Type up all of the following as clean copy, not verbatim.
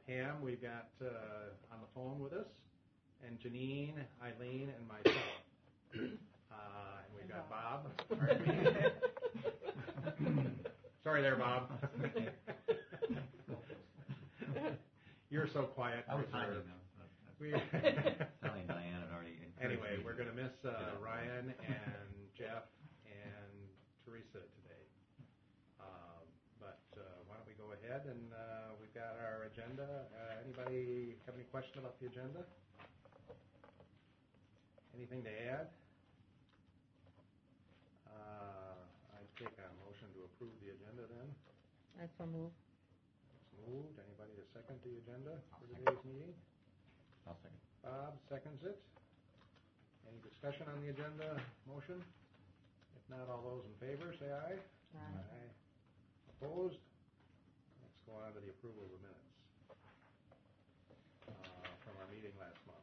Pam, we've got on the phone with us, and Janine, Eileen, and myself. And we've got Bob. Sorry there, Bob. You're so quiet. I was hiding. Telling Diane had already. Anyway, we're going to miss Ryan and Jeff and Teresa today. But why don't we go ahead and we've got our agenda. Anybody have any question about the agenda? Anything to add? I'd take a motion to approve the agenda then. I so move. It's moved. Anybody to second the agenda for today's meeting? I'll second. Bob seconds it. Any discussion on the agenda motion? If not, all those in favor say aye. Aye. Opposed? Let's go on to the approval of the minutes from our meeting last month.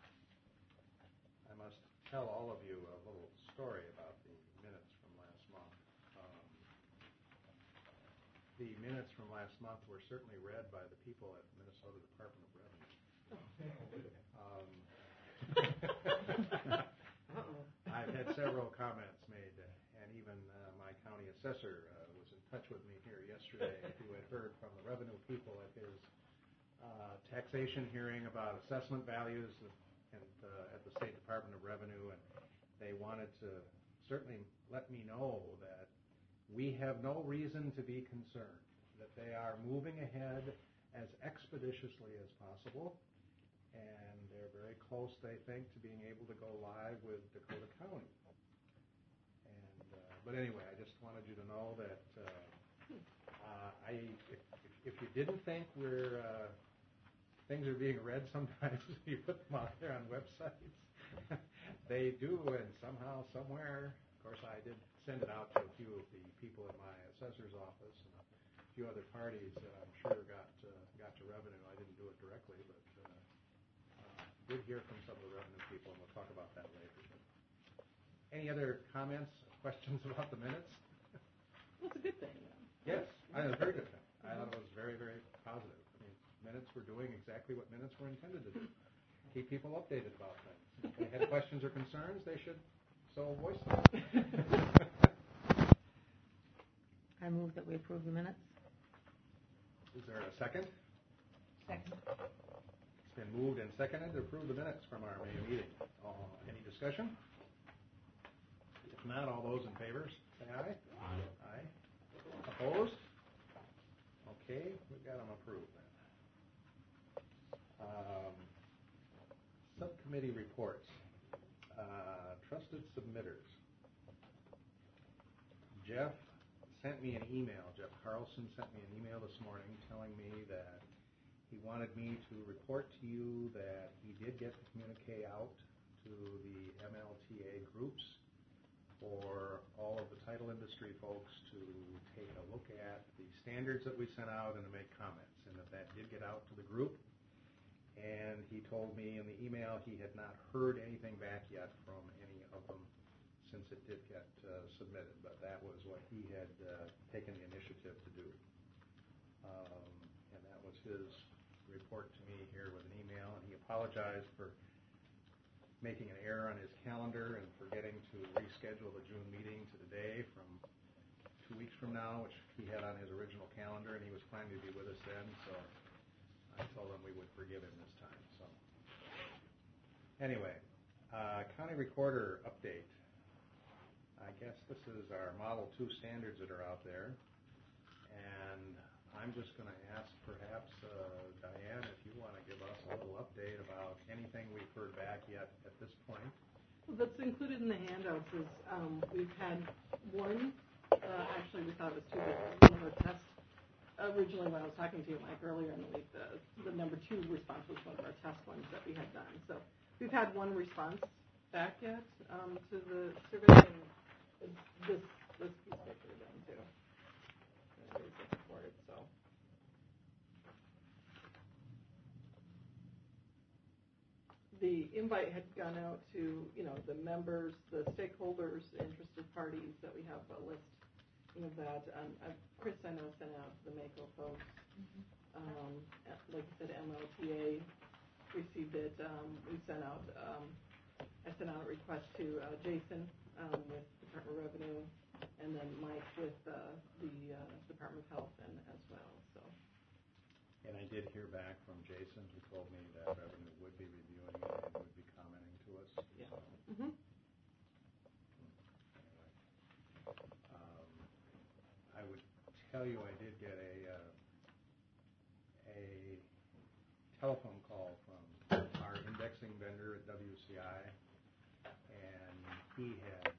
I must tell all of you a little story about the minutes from last month. The minutes from last month were certainly read by the people at Minnesota Department of Revenue. I've had several comments made, and even my county assessor was in touch with me here yesterday, who had heard from the revenue people at his taxation hearing about assessment values and at the State Department of Revenue, and they wanted to certainly let me know that we have no reason to be concerned, that they are moving ahead as expeditiously as possible, and they're very close, they think, to being able to go live with Dakota County. And but anyway, I just wanted you to know that if you didn't think things are being read sometimes, you put them out there on websites. They do, and somehow, somewhere, of course, I did send it out to a few of the people in my assessor's office and a few other parties that I'm sure got to revenue. I didn't do it directly, but did hear from some of the revenue people, and we'll talk about that later. Any other comments, questions about the minutes? Well, it's a good thing. Yes, it was a very good thing. I thought it was very, very positive. I mean, minutes were doing exactly what minutes were intended to do. Keep people updated about things. If they had questions or concerns, they should so voice them. I move that we approve the minutes. Is there a second? Second. It's been moved and seconded to approve the minutes from our May meeting. Any discussion? If not, all those in favor say aye. Aye. Opposed? Okay, we've got them approved then. Subcommittee reports. Trusted submitters. Jeff sent me an email. Jeff Carlson sent me an email this morning telling me that he wanted me to report to you that he did get the communique out to the MLTA groups for all of the title industry folks to take a look at the standards that we sent out and to make comments, and that did get out to the group. And he told me in the email he had not heard anything back yet from any of them since it did get submitted, but that was what he had taken the initiative to do. And that was his report to me here with an email, and he apologized for making an error on his calendar and forgetting to reschedule the June meeting to the day from 2 weeks from now, which he had on his original calendar, and he was planning to be with us then, so I told him we would forgive him this time. So anyway, County Recorder update. I guess this is our Model 2 standards that are out there, and I'm just going to ask perhaps Diane if you want to give us a little update about anything we've heard back yet at this point. Well, that's included in the handouts is we've had one, actually we thought it was two, but one of our tests. Originally, when I was talking to you, Mike, earlier in the week, the number 2 response was one of our test ones that we had done. So we've had one response back yet to the survey. And this piece of paper done too. So the invite had gone out to the members, the stakeholders, interested parties that we have a list. That Chris, I know, sent out the Mako folks, like I said, MLTA received it. We sent out, I sent out a request to Jason with Department of Revenue, and then Mike with the Department of Health and as well. So. And I did hear back from Jason, who told me that Revenue would be reviewing it and would be commenting to us. Yeah. So, Mm-hmm. anyway, I would tell you I did get a telephone call from our indexing vendor at WCI, and he had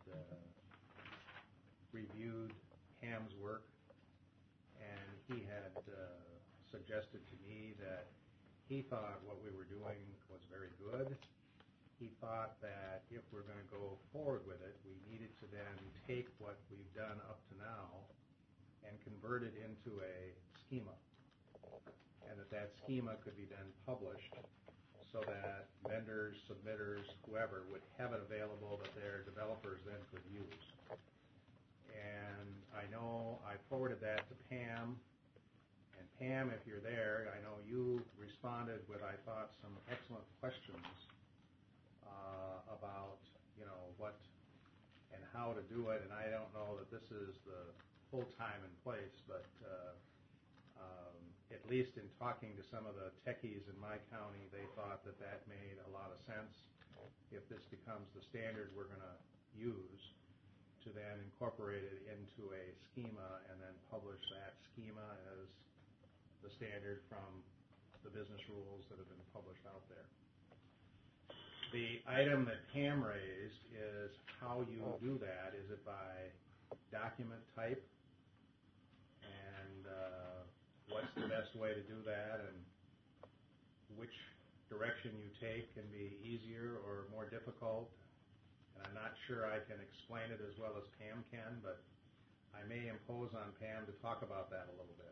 reviewed Pam's work, and he had suggested to me that he thought what we were doing was very good. He thought that if we're going to go forward with it, we needed to then take what we've done up to now and convert it into a schema, and that schema could be then published so that vendors, submitters, whoever would have it available that their developers then could use. And I know I forwarded that to Pam. And Pam, if you're there, I know you responded with, I thought, some excellent questions about, what and how to do it. And I don't know that this is the full time and place, but at least in talking to some of the techies in my county, they thought that made a lot of sense. If this becomes the standard we're going to use, to then incorporate it into a schema and then publish that schema as the standard from the business rules that have been published out there. The item that Pam raised is how you do that. Is it by document type? And what's the best way to do that? And which direction you take can be easier or more difficult? And I'm not sure I can explain it as well as Pam can, but I may impose on Pam to talk about that a little bit.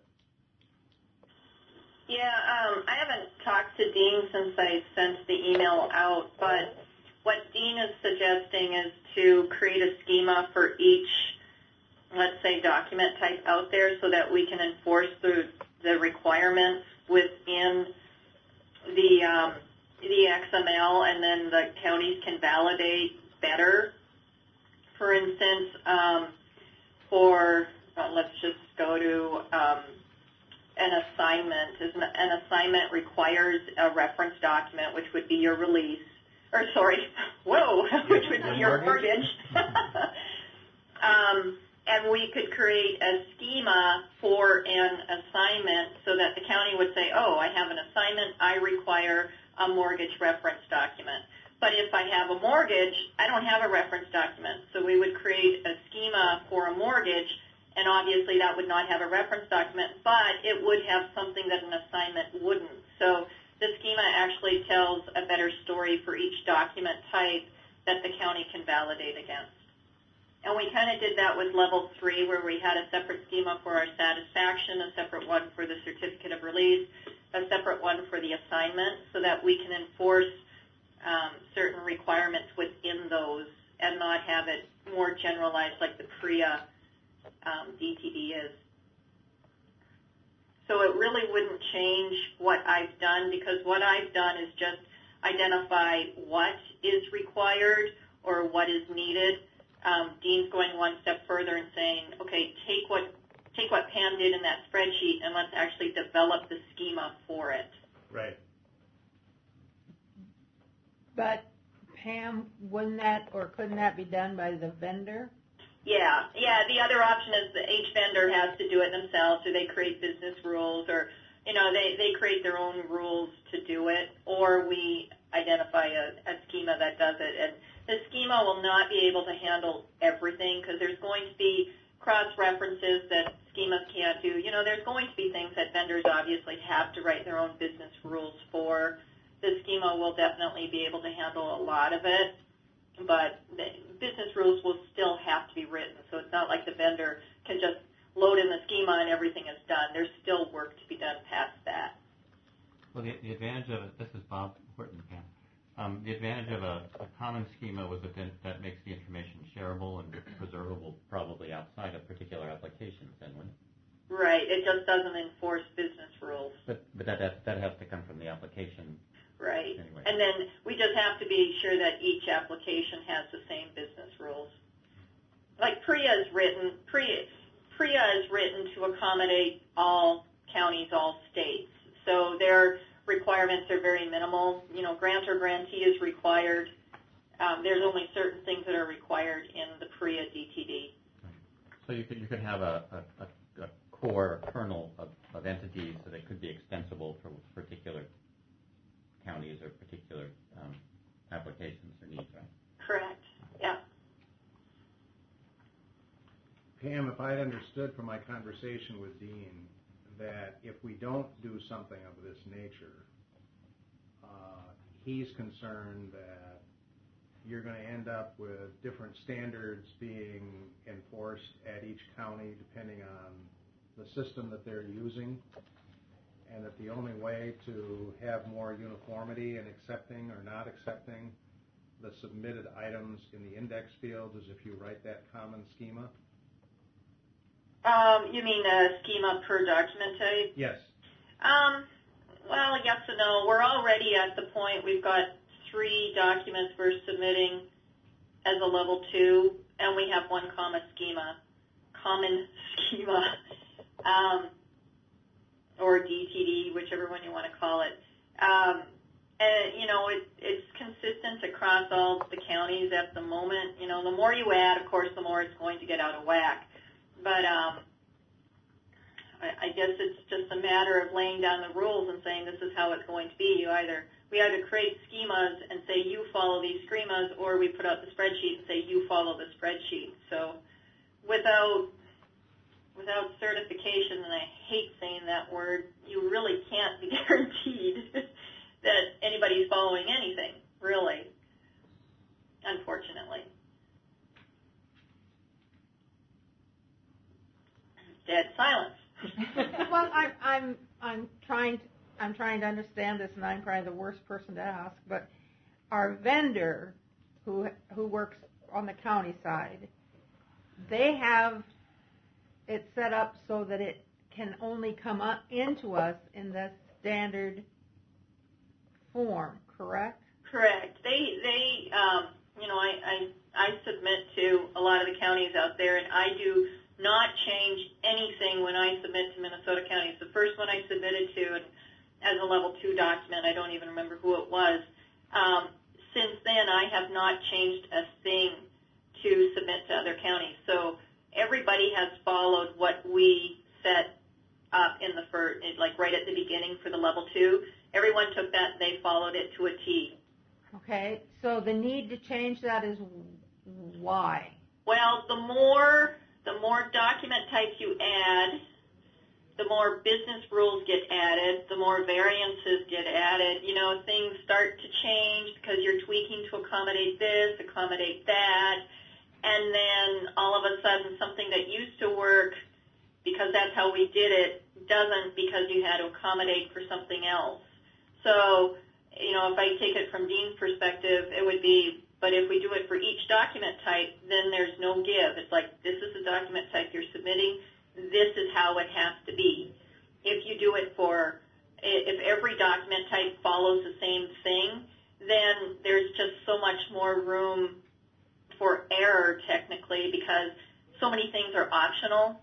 Yeah, I haven't talked to Dean since I sent the email out, but what Dean is suggesting is to create a schema for each, let's say, document type out there so that we can enforce the requirements within the XML, and then the counties can validate better. For instance, let's just go to an assignment. An assignment requires a reference document, which would be your release, which would be your mortgage. And we could create a schema for an assignment so that the county would say, oh, I have an assignment, I require a mortgage reference document. But if I have a mortgage, I don't have a reference document. So we would create a schema for a mortgage, and obviously that would not have a reference document, but it would have something that an assignment wouldn't. So the schema actually tells a better story for each document type that the county can validate against. And we kind of did that with level 3, where we had a separate schema for our satisfaction, a separate one for the certificate of release, a separate one for the assignment, so that we can enforce certain requirements within those and not have it more generalized like the PREA DTD is. So it really wouldn't change what I've done, because what I've done is just identify what is required or what is needed. Dean's going one step further and saying, okay, take what Pam did in that spreadsheet and let's actually develop the schema for it. Right. But Pam, wouldn't that or couldn't that be done by the vendor? Yeah. The other option is that each vendor has to do it themselves, or they create business rules, or they create their own rules to do it, or we identify a schema that does it. And the schema will not be able to handle everything, because there's going to be cross-references that schemas can't do. There's going to be things that vendors obviously have to write their own business rules for. The schema will definitely be able to handle a lot of it, but the business rules will still have to be written. So it's not like the vendor can just load in the schema and everything is done. There's still work to be done past that. Well, the advantage of it, this is Bob Horton, Pam. The advantage of a common schema was that makes the information shareable and preservable probably outside of particular applications, then, wouldn't it? Right. It just doesn't enforce business rules. But that has to come from the application. Right. Anyway. And then we just have to be sure that each application has the same business rules. Like PREA is written to accommodate all counties, all states. So their requirements are very minimal. You know, grant or grantee is required. There's only certain things that are required in the PREA DTD. So you could have a core, a kernel of entities so they could be extensible for particular counties or particular applications or needs, right? Correct. Yeah. Pam, if I'd understood from my conversation with Dean that if we don't do something of this nature, he's concerned that you're going to end up with different standards being enforced at each county depending on the system that they're using, and that the only way to have more uniformity in accepting or not accepting the submitted items in the index field is if you write that common schema? You mean a schema per document type? Yes. Well, yes and no. We're already at the point we've got 3 documents we're submitting as a level 2, and we have one common schema, or DTD, whichever one you want to call it. And, you know, it's consistent across all the counties at the moment. You know, the more you add, of course, the more it's going to get out of whack. But I guess it's just a matter of laying down the rules and saying this is how it's going to be. We either create schemas and say you follow these schemas, or we put out the spreadsheet and say you follow the spreadsheet. So without certification, and I hate saying that word, you really can't be guaranteed that anybody's following anything, really, unfortunately. Dead silence. Well, I'm trying to understand this, and I'm probably the worst person to ask. But our vendor, who works on the county side, they have it set up so that it can only come up into us in the standard form. Correct? Correct. They you know, I submit to a lot of the counties out there, and I do not change anything when I submit to Minnesota counties. The first one I submitted to, and as a level 2 document, I don't even remember who it was. Since then, I have not changed a thing to submit to other counties. So everybody has followed what we set up in the first, like right at the beginning for the level 2. Everyone took that and they followed it to a T. Okay. So the need to change that is why? Well, the more document types you add, the more business rules get added, the more variances get added. You know, things start to change because you're tweaking to accommodate this, accommodate that, and then all of a sudden something that used to work because that's how we did it doesn't because you had to accommodate for something else. So, you know, if I take it from Dean's perspective, it would be, but if we do it for each document type, then there's no give. It's like, this is the document type you're submitting. This is how it has to be. If you do it if every document type follows the same thing, then there's just so much more room for error technically because so many things are optional.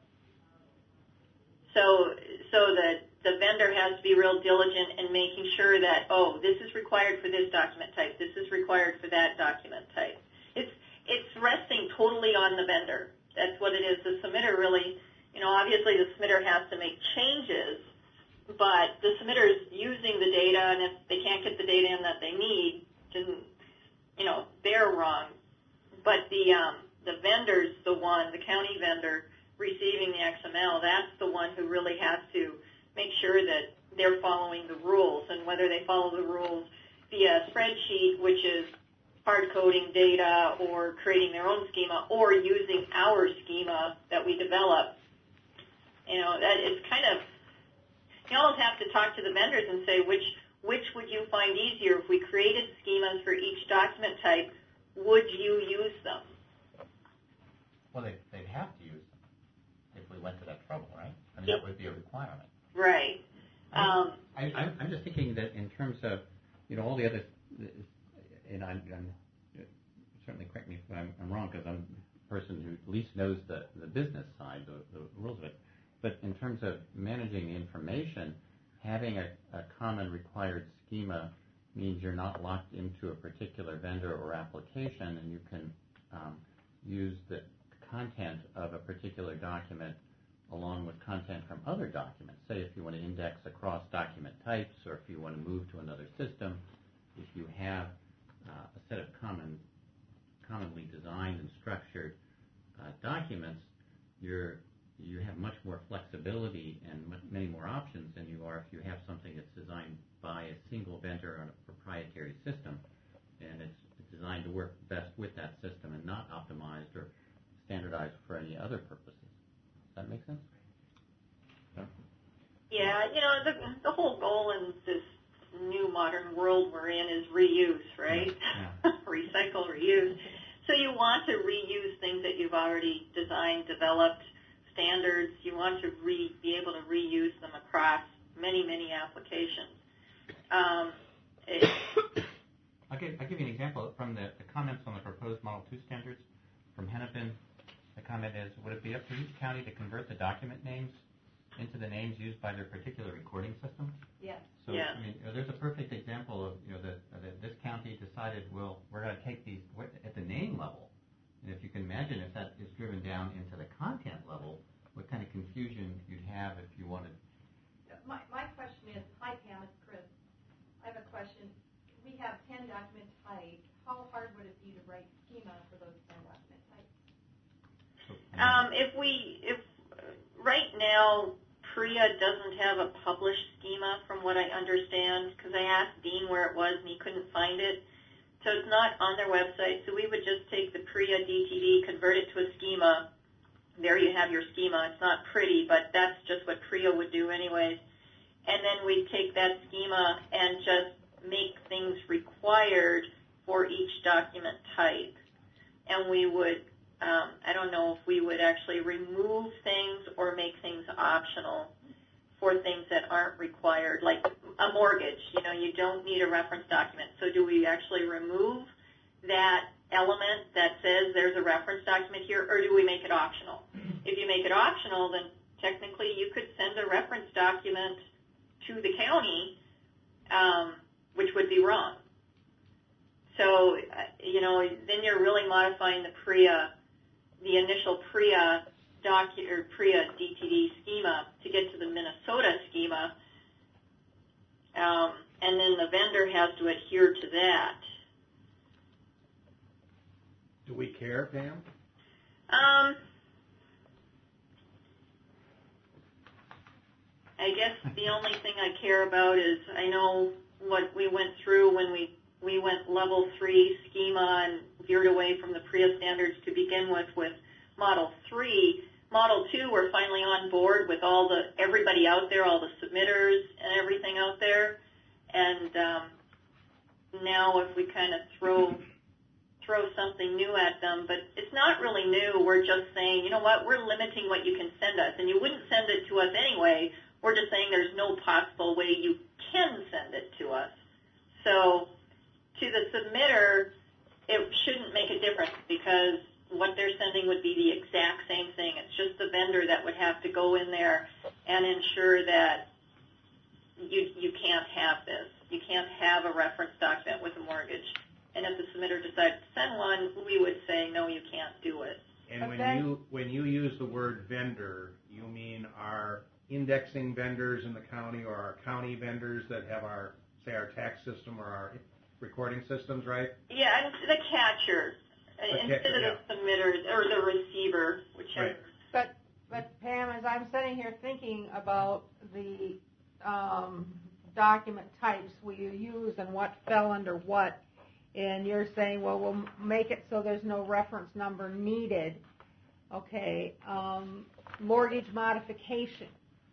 So the vendor has to be real diligent in making sure that, oh, this is required for this document type, this is required for that document type. It's resting totally on the vendor. That's what it is. The submitter really, you know, obviously the submitter has to make changes, but the submitter is using the data, and if they can't get the data in that they need, then, you know, they're wrong. But the vendor's the one, the county vendor receiving the XML, that's the one who really has to make sure that they're following the rules, and whether they follow the rules via spreadsheet, which is hard-coding data or creating their own schema or using our schema that we develop. You know, that is kind of, you almost have to talk to the vendors and say, which would you find easier? If we created schemas for each document type, would you use them? Well, they'd have to use them if we went to that trouble, right? I mean, that would be a requirement. Right. I'm just thinking that in terms of, all the other, and I'm certainly correct me if I'm wrong, because I'm the person who at least knows the business side, the rules of it. But in terms of managing the information, having a common required schema means you're not locked into a particular vendor or application, and you can use the content of a particular document along with content from other documents. Say if you want to index across document types, or if you want to move to another system, if you have a set of commonly designed and structured documents, you have much more flexibility and many more options than you are if you have something that's designed by a single vendor on a proprietary system, and it's designed to work best with that system and not optimized or standardized for any other purposes. Does that make sense? Yeah, the whole goal in this new modern world we're in is reuse, right? Yeah. Recycle, reuse. So you want to reuse things that you've already designed, developed, standards. You want to be able to reuse them across many, many applications. I'll give you an example from the comments on the proposed Model 2 standards from Hennepin. The comment is, would it be up to each county to convert the document names into the names used by their particular recording system? Yes. So, Yeah. There's a perfect example of, that this county decided, well, we're going to take these at the name level. And if you can imagine if that is driven down into the content level, what kind of confusion you'd have if you wanted. My question is, hi Pam, it's Chris. I have a question. We have 10 document types. How hard would it be to write schema for those 10 document types? If right now PRIA doesn't have a published schema, from what I understand, because I asked Dean where it was and he couldn't find it. So it's not on their website. So we would just take the PRIA DTD, convert it to a schema. There you have your schema. It's not pretty, but that's just what PRIA would do anyways. And then we'd take that schema and just make things required for each document type. And we would, I don't know if we would actually remove things or make things optional for things that aren't required, like a mortgage. You don't need a reference document. So do we actually remove that element that says there's a reference document here, or do we make it optional? If you make it optional, then technically you could send a reference document to the county, which would be wrong. So, then you're really modifying the PRIA, the initial PRIA PRIA DTD schema to get to the Minnesota schema, and then the vendor has to adhere to that. Do we care, Pam? I guess the only thing I care about is I know what we went through when we went level 3 schema and veered away from the PRIA standards to begin with Model 3. Model 2, we're finally on board with everybody out there, all the submitters and everything out there. And now if we kind of throw something new at them, but it's not really new. We're just saying, you know what, we're limiting what you can send us. And you wouldn't send it to us anyway. We're just saying there's no possible way you can send it to us. So to the submitter, it shouldn't make a difference because what they're sending would be the exact same thing. It's just the vendor that would have to go in there and ensure that you can't have this. You can't have a reference document with a mortgage. And if the submitter decides to send one, we would say, no, you can't do it. And Okay. when you use the word vendor, you mean our indexing vendors in the county or our county vendors that have our tax system or our recording systems, right? Yeah, and the catcher instead of yeah. the submitter or the receiver, whichever. Right. But Pam, as I'm sitting here thinking about the document types we use and what fell under what, and you're saying, well, we'll make it so there's no reference number needed. Okay, mortgage modification.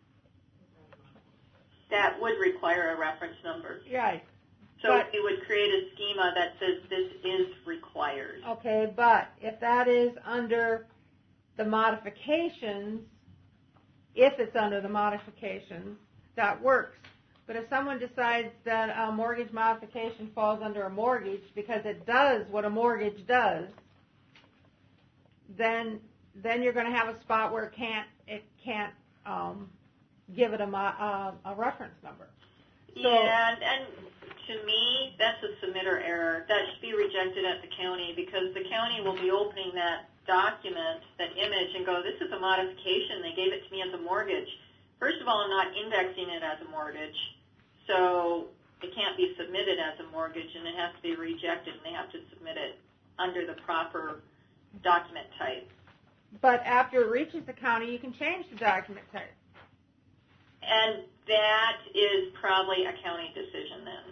That would require a reference number. Right. So But- we would create a schema that says this is required. Okay, but if that is under the modifications, if it's under the modifications, that works. But if someone decides that a mortgage modification falls under a mortgage because it does what a mortgage does, then you're going to have a spot where it can't give it a reference number. So, yeah, and to me, that's a submitter error. That should be rejected at the county because the county will be opening that document, that image, and go, this is a modification. They gave it to me as a mortgage. First of all, I'm not indexing it as a mortgage, so it can't be submitted as a mortgage, and it has to be rejected, and they have to submit it under the proper document type. but after it reaches the county, you can change the document type. And that is probably a county decision then.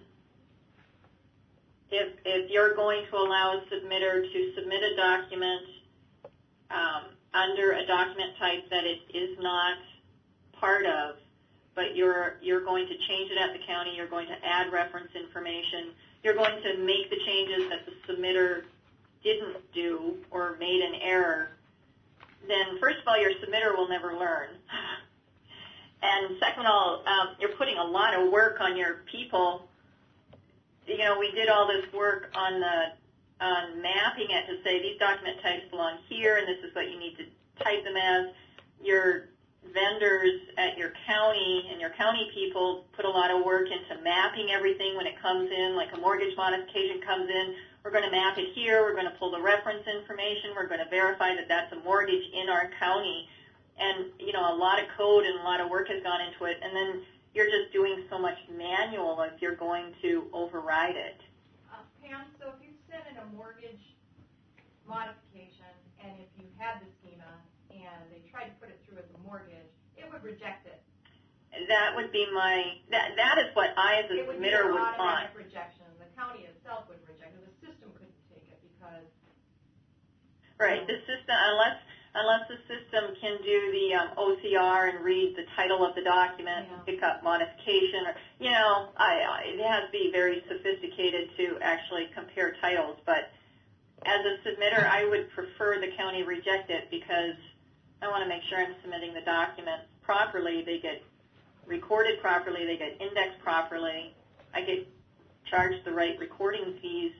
If you're going to allow a submitter to submit a document under a document type that it is not part of, but you're going to change it at the county, you're going to add reference information, you're going to make the changes that the submitter didn't do or made an error, then first of all, your submitter will never learn. And second of all, you're putting a lot of work on your people. You know, we did all this work on mapping it to say these document types belong here, and this is what you need to type them as. Your vendors at your county and your county people put a lot of work into mapping everything when it comes in, like a mortgage modification comes in. We're going to map it here. We're going to pull the reference information. We're going to verify that that's a mortgage in our county. And, you know, a lot of code and a lot of work has gone into it. And then you're just doing so much manual if you're going to override it. Pam, so if you sent in a mortgage modification and if you had the schema and they tried to put it through as a mortgage, it would reject it. That would be that is what I as a submitter would want. It would be an automatic rejection. The county itself would reject it. The system couldn't take it because... Right, the system, unless the system can do the OCR and read the title of the document and pick up modification, or, you know, it has to be very sophisticated to actually compare titles. But as a submitter, I would prefer the county reject it because I want to make sure I'm submitting the documents properly. They get recorded properly. They get indexed properly. I get charged the right recording fees.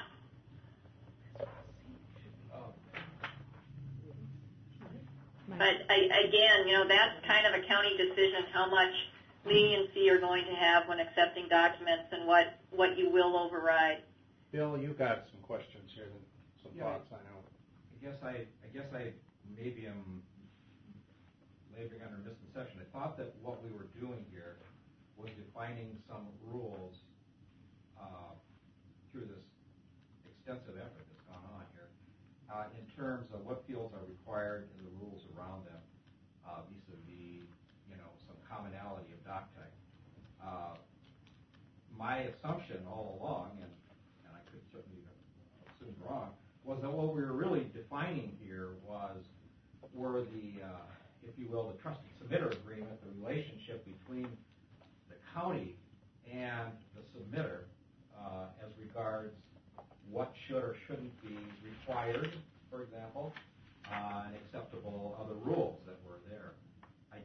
But again, you know, that's kind of a county decision, how much leniency you're going to have when accepting documents and what you will override. Bill, you've got some questions here, some thoughts, I know. I guess I maybe am laboring under misconception. I thought that what we were doing here was defining some rules through this extensive effort that's gone on here in terms of what fields are required and the rules around them vis-a-vis, you know, some commonality of doc type. My assumption all along, and I could certainly assume wrong, was that what we were really defining here were the, if you will, the trusted submitter agreement, the relationship between the county and the submitter as regards what should or shouldn't be required, for example, and acceptable other rules that were there. I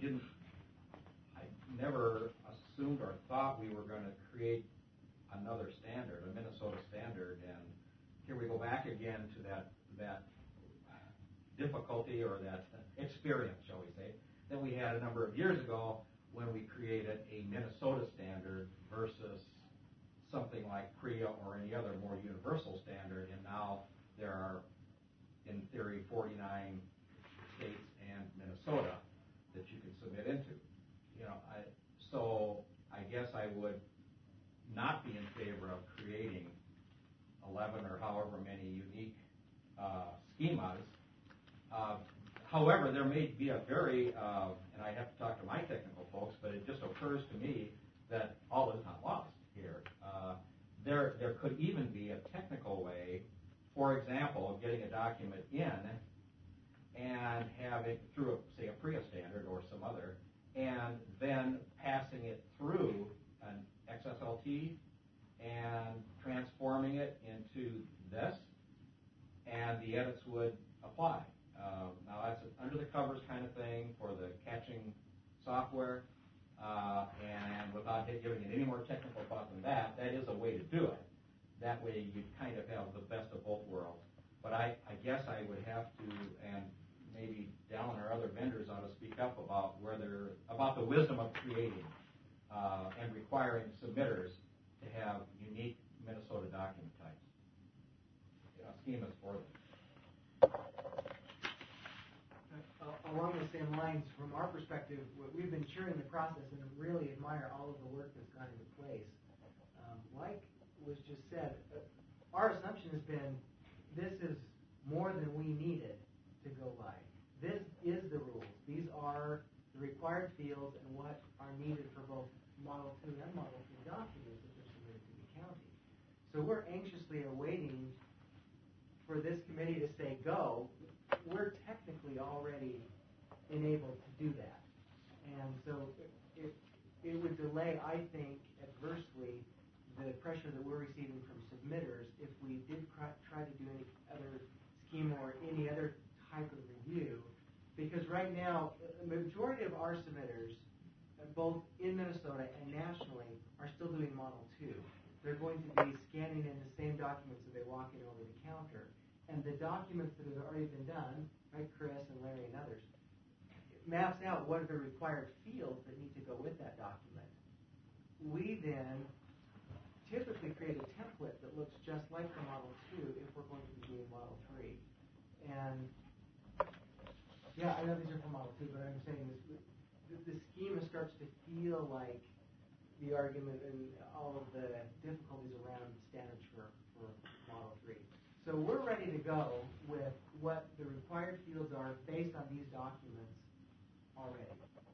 never assumed or thought we were going to create another standard, a Minnesota standard, and here we go back again to that difficulty or that experience, shall we say, that we had a number of years ago when we created a Minnesota standard versus something like PREA or any other more universal standard, and now there are, in theory, 49 states and Minnesota that you can submit into. You know, so I guess I would not be in favor of creating 11 or however many unique schemas. However, there may be a very, and I have to talk to my technical folks, but it just occurs to me that all is not lost here. There could even be a technical way, for example, of getting a document in and have it through, say, a PREA standard or some other, and then passing it through an XSLT and transforming it into this, and the edits would apply. Now, that's an under-the-covers kind of thing for the catching software. and without giving it any more technical thought than that, that is a way to do it. That way you kind of have the best of both worlds. But I guess I would have to, and maybe Dallin or other vendors ought to speak up about about the wisdom of creating and requiring submitters to have unique Minnesota document types, schemas for them. Along the same lines, from our perspective, we've been cheering the process and really admire all of the work that's gone into place. Like was just said, our assumption has been this is more than we needed to go live. This is the rules. These are the required fields and what are needed for both Model 2 and Model 3 documents that are submitted to the county. So we're anxiously awaiting for this committee to say go. We're technically already enabled to do that. And so it would delay, I think, adversely the pressure that we're receiving from submitters if we did try to do any other schema or any other type of review. Because right now, the majority of our submitters, both in Minnesota and nationally, are still doing Model 2. They're going to be scanning in the same documents that they walk in over the counter. And the documents that have already been done, by Chris and Larry and others, maps out what are the required fields that need to go with that document. We then typically create a template that looks just like the Model 2 if we're going to be doing Model 3. And yeah, I know these are for Model 2, but I'm saying the schema starts to feel like the argument and all of the difficulties around standards for Model 3. So we're ready to go with what the required fields are based on these documents already.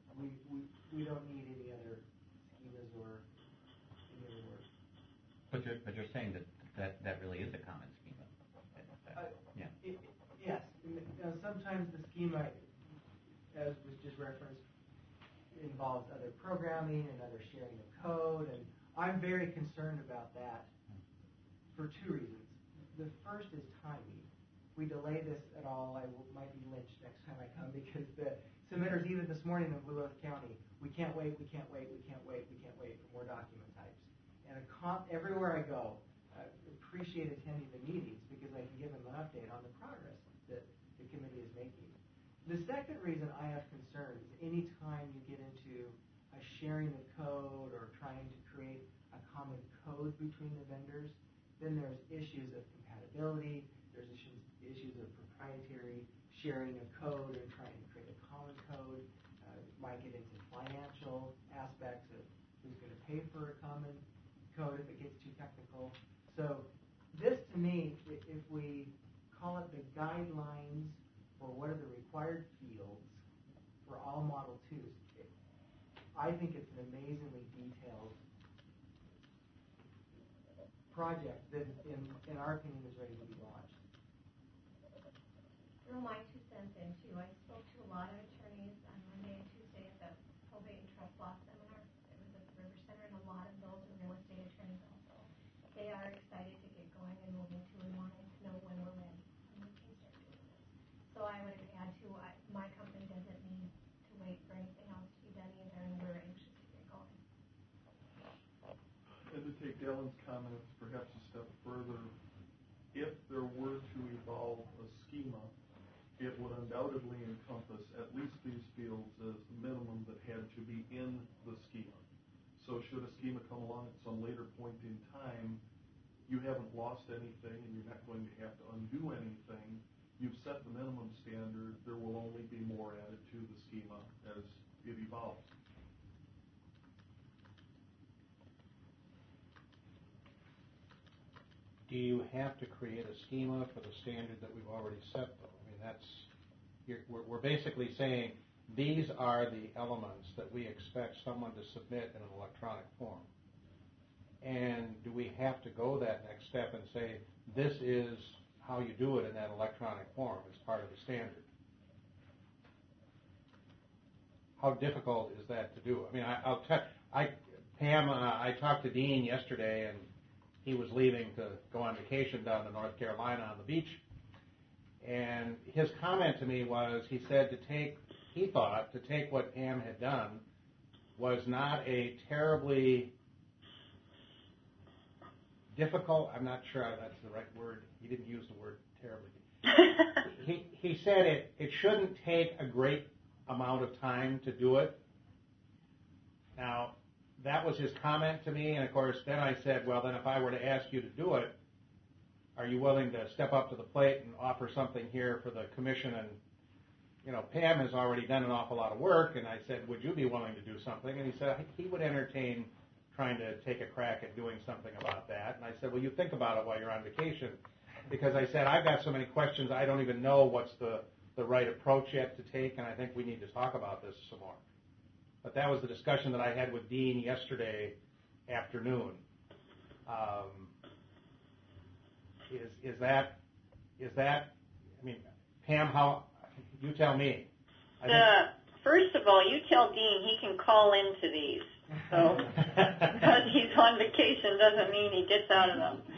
We don't need any other schemas or any other work. But you're saying that really is a common schema. Yeah. Yes. Now, sometimes the schema, as was just referenced, involves other programming and other sharing of code, and I'm very concerned about that for two reasons. The first is timing. If we delay this at all, I might be lynched next time I come because the submitters, even this morning in Blue Earth County, we can't wait for more document types. And everywhere I go, I appreciate attending the meetings because I can give them an update on the progress that the committee is making. The second reason I have concerns is any time you get into a sharing of code or trying to create a common code between the vendors, then there's issues of compatibility, there's issues of proprietary sharing of code and trying to create a common code. Might get into financial aspects of who's going to pay for a common code if it gets too technical. So this, to me, if we call it the guidelines for what are the required fields for all Model 2s, I think it's an amazingly detailed project that, in our opinion, is ready to be launched. Throw my 2 cents in, too. I spoke to a lot of attorneys on Monday and Tuesday at the Probate and Trust Law Seminar. It was at the River Center, and a lot of those are real estate attorneys also. They are excited to get going and moving to and wanting to know when we're ready and we can start doing this. So I would add, too, my company doesn't need to wait for anything else to be done either, and we're anxious to get going. And to take Dallin's comments perhaps a step further, if there were to evolve a schema, it would undoubtedly encompass at least these fields as the minimum that had to be in the schema. So should a schema come along at some later point in time, you haven't lost anything and you're not going to have to undo anything. You've set the minimum standard. There will only be more added to the schema as it evolves. Do you have to create a schema for the standard that we've already set, though? I mean, we're basically saying these are the elements that we expect someone to submit in an electronic form. And do we have to go that next step and say, this is how you do it in that electronic form as part of the standard? How difficult is that to do? I mean, Pam, I talked to Dean yesterday, and he was leaving to go on vacation down to North Carolina on the beach. And his comment to me was, he said he thought to take what Pam had done was not a terribly difficult, I'm not sure that's the right word. He didn't use the word terribly. He said it shouldn't take a great amount of time to do it. Now, that was his comment to me, and of course, then I said, well, then if I were to ask you to do it, are you willing to step up to the plate and offer something here for the commission? And, you know, Pam has already done an awful lot of work, and I said, would you be willing to do something? And he said he would entertain trying to take a crack at doing something about that. And I said, well, you think about it while you're on vacation, because I said, I've got so many questions, I don't even know what's the right approach yet to take, and I think we need to talk about this some more. But that was the discussion that I had with Dean yesterday afternoon. Is that? I mean, Pam, how? You tell me. First of all, you tell Dean he can call into these. So because he's on vacation doesn't mean he gets out of them.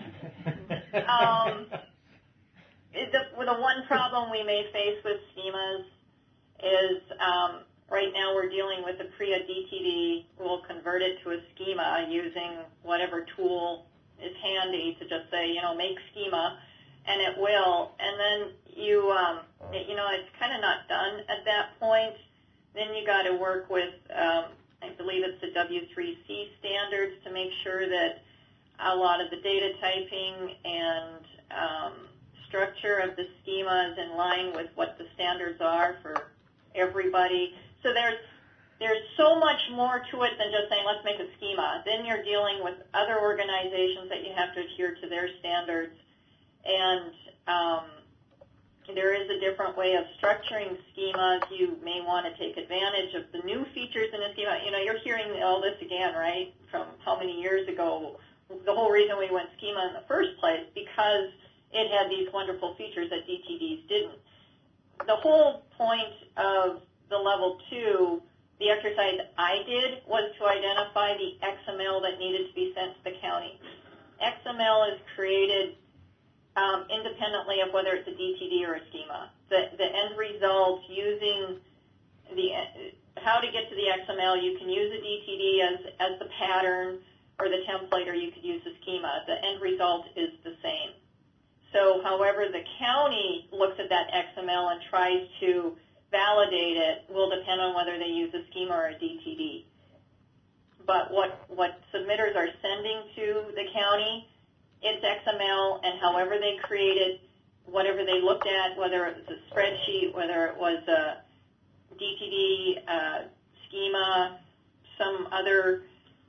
The one problem we may face with schemas is right now we're dealing with a PREA DTD. We'll convert it to a schema using whatever tool is handy to just say, you know, make schema, and it will. And then you know, it's kind of not done at that point. Then you got to work with, I believe it's the W3C standards to make sure that a lot of the data typing and structure of the schema is in line with what the standards are for everybody. So there's so much more to it than just saying, let's make a schema. Then you're dealing with other organizations that you have to adhere to their standards. And there is a different way of structuring schemas. You may want to take advantage of the new features in a schema. You know, you're hearing all this again, right, from how many years ago. The whole reason we went schema in the first place, because it had these wonderful features that DTDs didn't. The whole point of the level 2, the exercise I did, was to identify the XML that needed to be sent to the county. XML is created independently of whether it's a DTD or a schema. The end result, using how to get to the XML, you can use a DTD as the pattern or the template, or you could use the schema. The end result is the same. So however the county looks at that XML and tries to validate it will depend on whether they use a schema or a DTD. But what submitters are sending to the county, it's XML, and however they create it, whatever they looked at, whether it was a spreadsheet, whether it was a DTD, schema, some other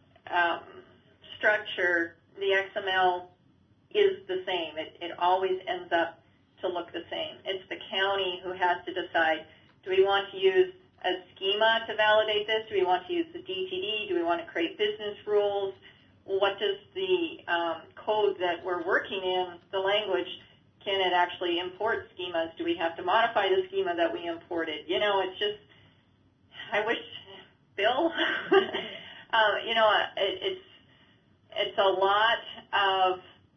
structure, the XML is the same. It always ends up to look the same. It's the county who has to decide, do we want to use a schema to validate this? Do we want to use the DTD? Do we want to create business rules? What does the code that we're working in, the language, can it actually import schemas? Do we have to modify the schema that we imported? You know, it's just, I wish, Bill, you know, it's a lot of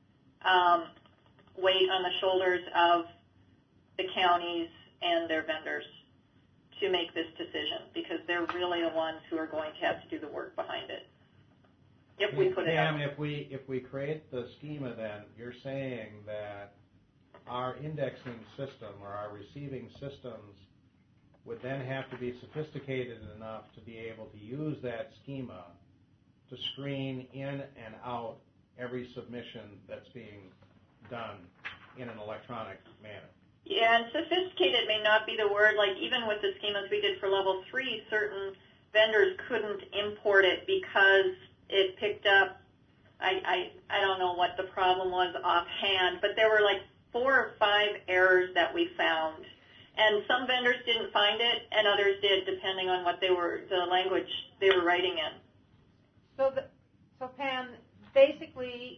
weight on the shoulders of the counties and their vendors to make this decision, because they're really the ones who are going to have to do the work behind it. If we put it out. If we create the schema, then you're saying that our indexing system or our receiving systems would then have to be sophisticated enough to be able to use that schema to screen in and out every submission that's being done in an electronic manner. Yeah, and sophisticated may not be the word. Like, even with the schemas we did for level 3, certain vendors couldn't import it because it picked up, I don't know what the problem was offhand, but there were like 4 or 5 errors that we found. And some vendors didn't find it, and others did, depending on what the language they were writing in. So Pam, basically,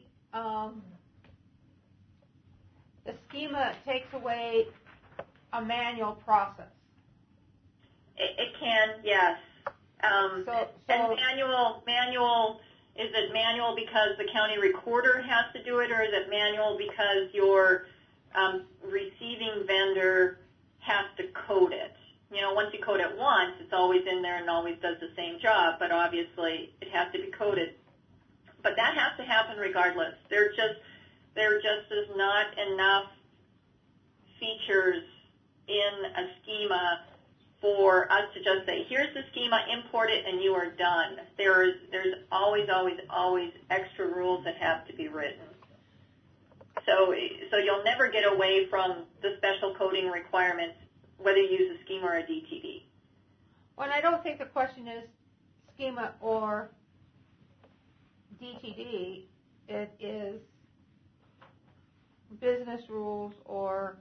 the schema takes away a manual process. It can, yes. And manual, is it manual because the county recorder has to do it, or is it manual because your receiving vendor has to code it? once you code it once, it's always in there and always does the same job, but obviously it has to be coded. But that has to happen regardless. There just is not enough features in a schema for us to just say, here's the schema, import it, and you are done. There's always extra rules that have to be written. So you'll never get away from the special coding requirements, whether you use a schema or a DTD. Well, and I don't think the question is schema or DTD. It is business rules or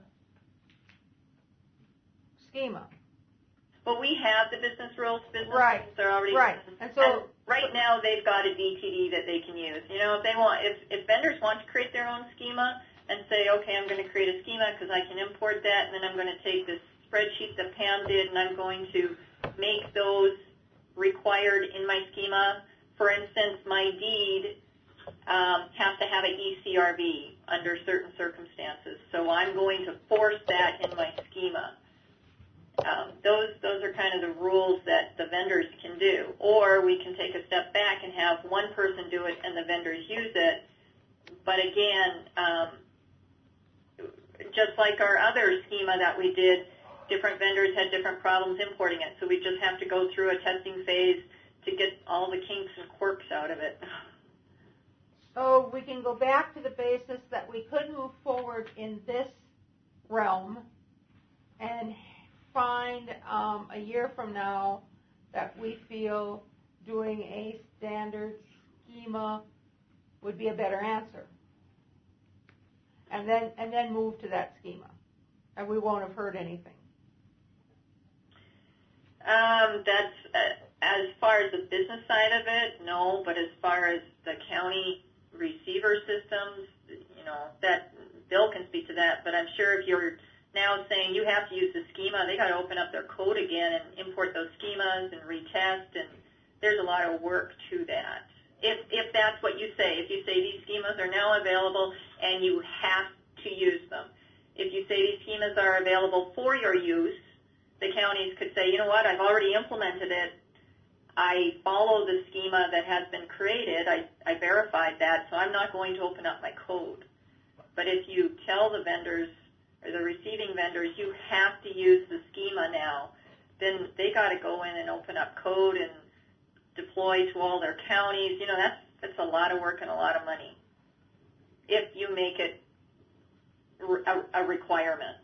schema. But we have the business rules. Business Right. rules are already Right. written. And so right now they've got a DTD that they can use. If vendors want to create their own schema and say, okay, I'm going to create a schema because I can import that, and then I'm going to take this spreadsheet that Pam did, and I'm going to make those required in my schema. For instance, my deed has to have an ECRV under certain circumstances, so I'm going to force that in my schema. Those are kind of the rules that the vendors can do. Or we can take a step back and have one person do it and the vendors use it. But again, just like our other schema that we did, different vendors had different problems importing it. So we just have to go through a testing phase to get all the kinks and quirks out of it. So we can go back to the basis that we could move forward in this realm and find a year from now that we feel doing a standard schema would be a better answer. And then move to that schema. And we won't have heard anything. That's as far as the business side of it, no, but as far as the county receiver systems, that Bill can speak to that, but I'm sure if you're now saying you have to use the schema, they got to open up their code again and import those schemas and retest, and there's a lot of work to that. If that's what you say, if you say these schemas are now available and you have to use them. If you say these schemas are available for your use, the counties could say, you know what, I've already implemented it. I follow the schema that has been created. I verified that, so I'm not going to open up my code. But if you tell the vendors or the receiving vendors, you have to use the schema now, then they got to go in and open up code and deploy to all their counties. That's a lot of work and a lot of money if you make it a requirement.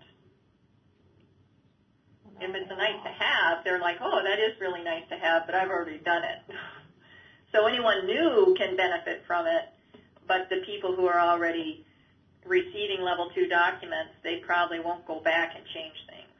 If it's a nice to have, they're like, oh, that is really nice to have, but I've already done it. So anyone new can benefit from it, but the people who are already receiving level 2 documents, they probably won't go back and change things.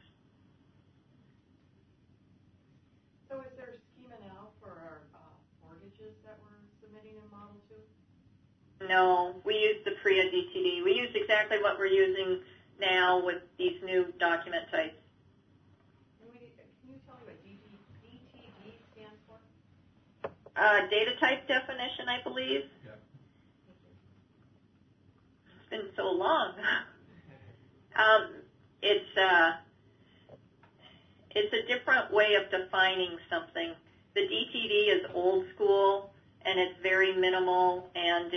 So is there a schema now for our mortgages that we're submitting in Model 2? No, we use the PRIA DTD. We use exactly what we're using now with these new document types. Can you tell me what DTD stands for? Data type definition, I believe. Yeah. It's been so long. It's a different way of defining something. The DTD is old school, and it's very minimal, and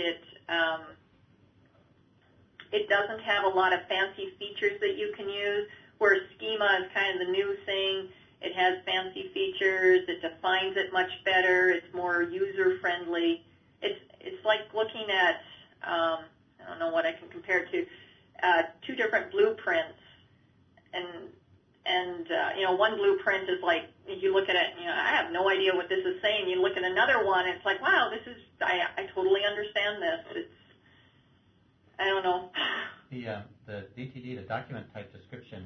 it doesn't have a lot of fancy features that you can use, where schema is kind of the new thing. It has fancy features. It defines it much better. It's more user-friendly. It's like looking at, I don't know what I can compare it to, two different blueprints. And one blueprint is like, if you look at it, I have no idea what this is saying. You look at another one, it's like, wow, I totally understand this. I don't know. The DTD, the document type description,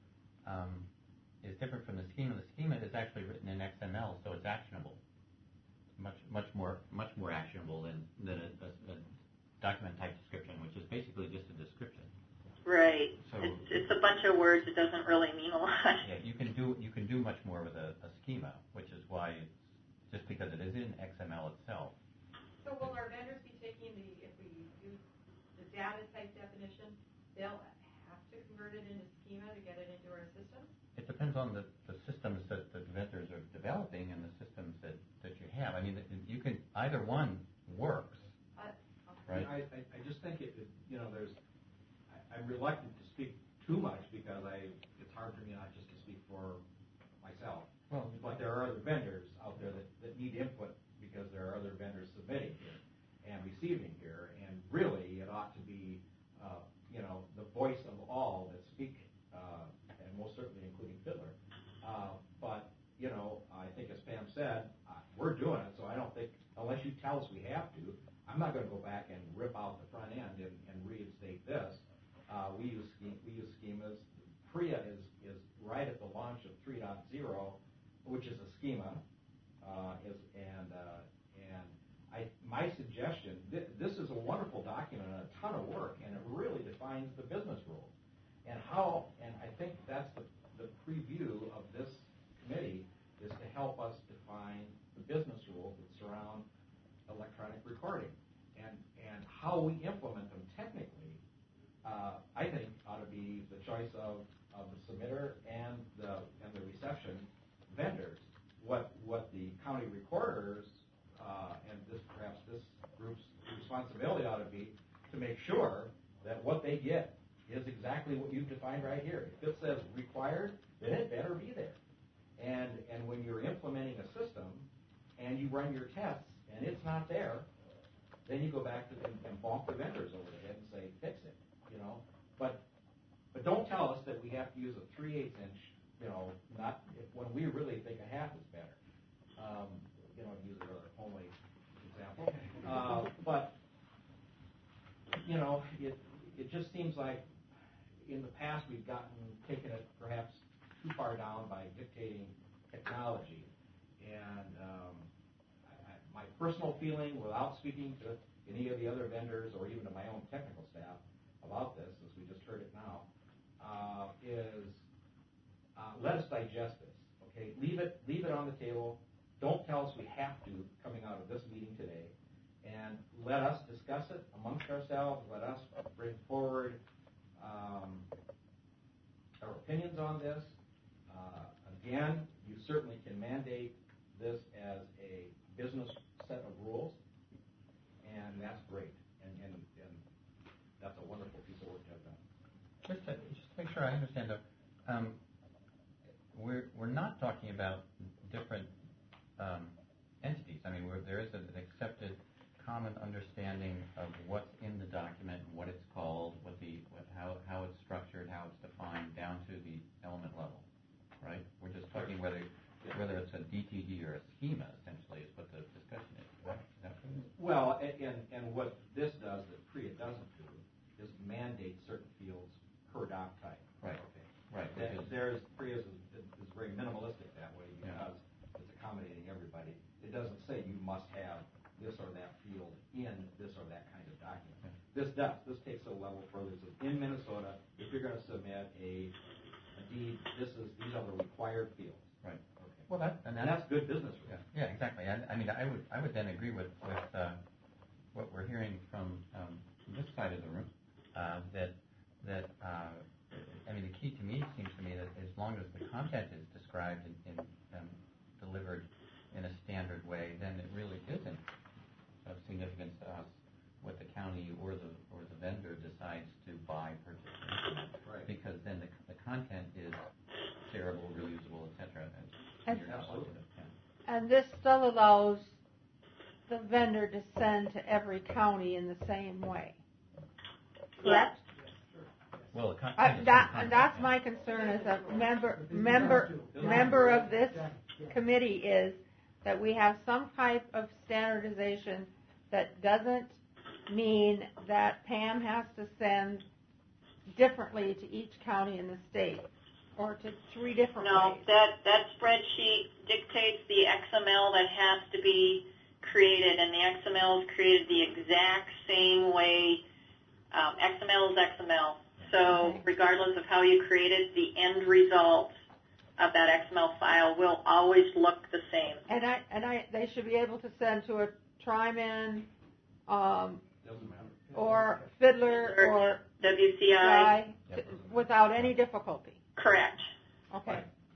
is different from the schema. The schema is actually written in XML, so it's actionable. Much more actionable than a document type description, which is basically just a description. Right. So it's a bunch of words. It doesn't really mean a lot. Yeah, you can do much more with a schema, which is why just because it is in XML itself. So will our vendors be taking if we use the data type definition, they'll have to convert it into schema to get it into our system? It depends on the systems that the vendors are developing and the systems that you have. I mean, you can, either one works, right? I just think I'm reluctant to speak too much because it's hard for me not just to speak for myself. Well, but there are other vendors out there that need input because there are other vendors submitting here and receiving here, and really it ought to be the voice of all that speak, and most certainly including Fiddler. But I think as Pam said, we're doing it, so I don't think, unless you tell us we have to, I'm not going to go back and rip out the front end and reinstate this. We use schemas. PREA is right at the launch of 3.0, which is a schema, my suggestion, this is a wonderful document and a ton of work, and it really defines the business rules. And I think that's the preview of this committee, is to help us define the business rules that surround electronic recording. And how we implement them technically, I think ought to be the choice of the submitter and the reception vendors. What the county recorders and perhaps this group's responsibility ought to be to make sure that what they get is exactly what you've defined right here. If it says required, then it better be there. And when you're implementing a system and you run your tests and it's not there, then you go back to and bonk the vendors over the head and say, fix it, But don't tell us that we have to use a 3/8 inch, when we really think a half is better. To use another homely example. But it just seems like in the past we've taken it perhaps too far down by dictating technology. And my personal feeling, without speaking to any of the other vendors or even to my own technical staff about this, as we just heard it now, is let us digest this. Okay, leave it on the table. Don't tell us we have to coming out of this meeting today, and let us discuss it amongst ourselves. Let us bring forward our opinions on this. Again, you certainly can mandate this as a business set of rules, and that's great. And that's a wonderful piece of work to have done. Just to make sure I understand, though, we're not talking about different entities. I mean, there is an accepted common understanding of what's in the document, what it's called, how it's structured, how it's defined, down to the element level, right? We're just talking whether it's a DTD or a schema, essentially, is what the discussion is, right? Well, and what this does that PREA doesn't do is mandate certain fields per doc type. Right. Okay. Right. PREA is very minimalistic that way because it's accommodating everybody. It doesn't say you must have this or that field in this or that kind of document. Okay. This does. This takes it a level further. It says in Minnesota, if you're going to submit a deed, these are the required fields. Right. Okay. Well, that's good business. Yeah, exactly. I mean, I would then agree with what we're hearing from this side of the room, that I mean, the key to me seems to me that as long as the content is described and delivered in a standard way, then it really isn't of significance to us what the county or the vendor decides to buy, purchase, or implement. Right. Because then the content is shareable, reusable, etc. And this still allows the vendor to send to every county in the same way. Correct? Well, the that's my concern as a member of this committee, is that we have some type of standardization that doesn't mean that Pam has to send differently to each county in the state or to 3 different ways. That spreadsheet dictates the XML that has to be created, and the XML is created the exact same way. XML is XML. So regardless of how you create it, the end result of that XML file will always look the same. And they should be able to send to a Tryman, or Fiddler, or WCI without any difficulty. Correct. Okay.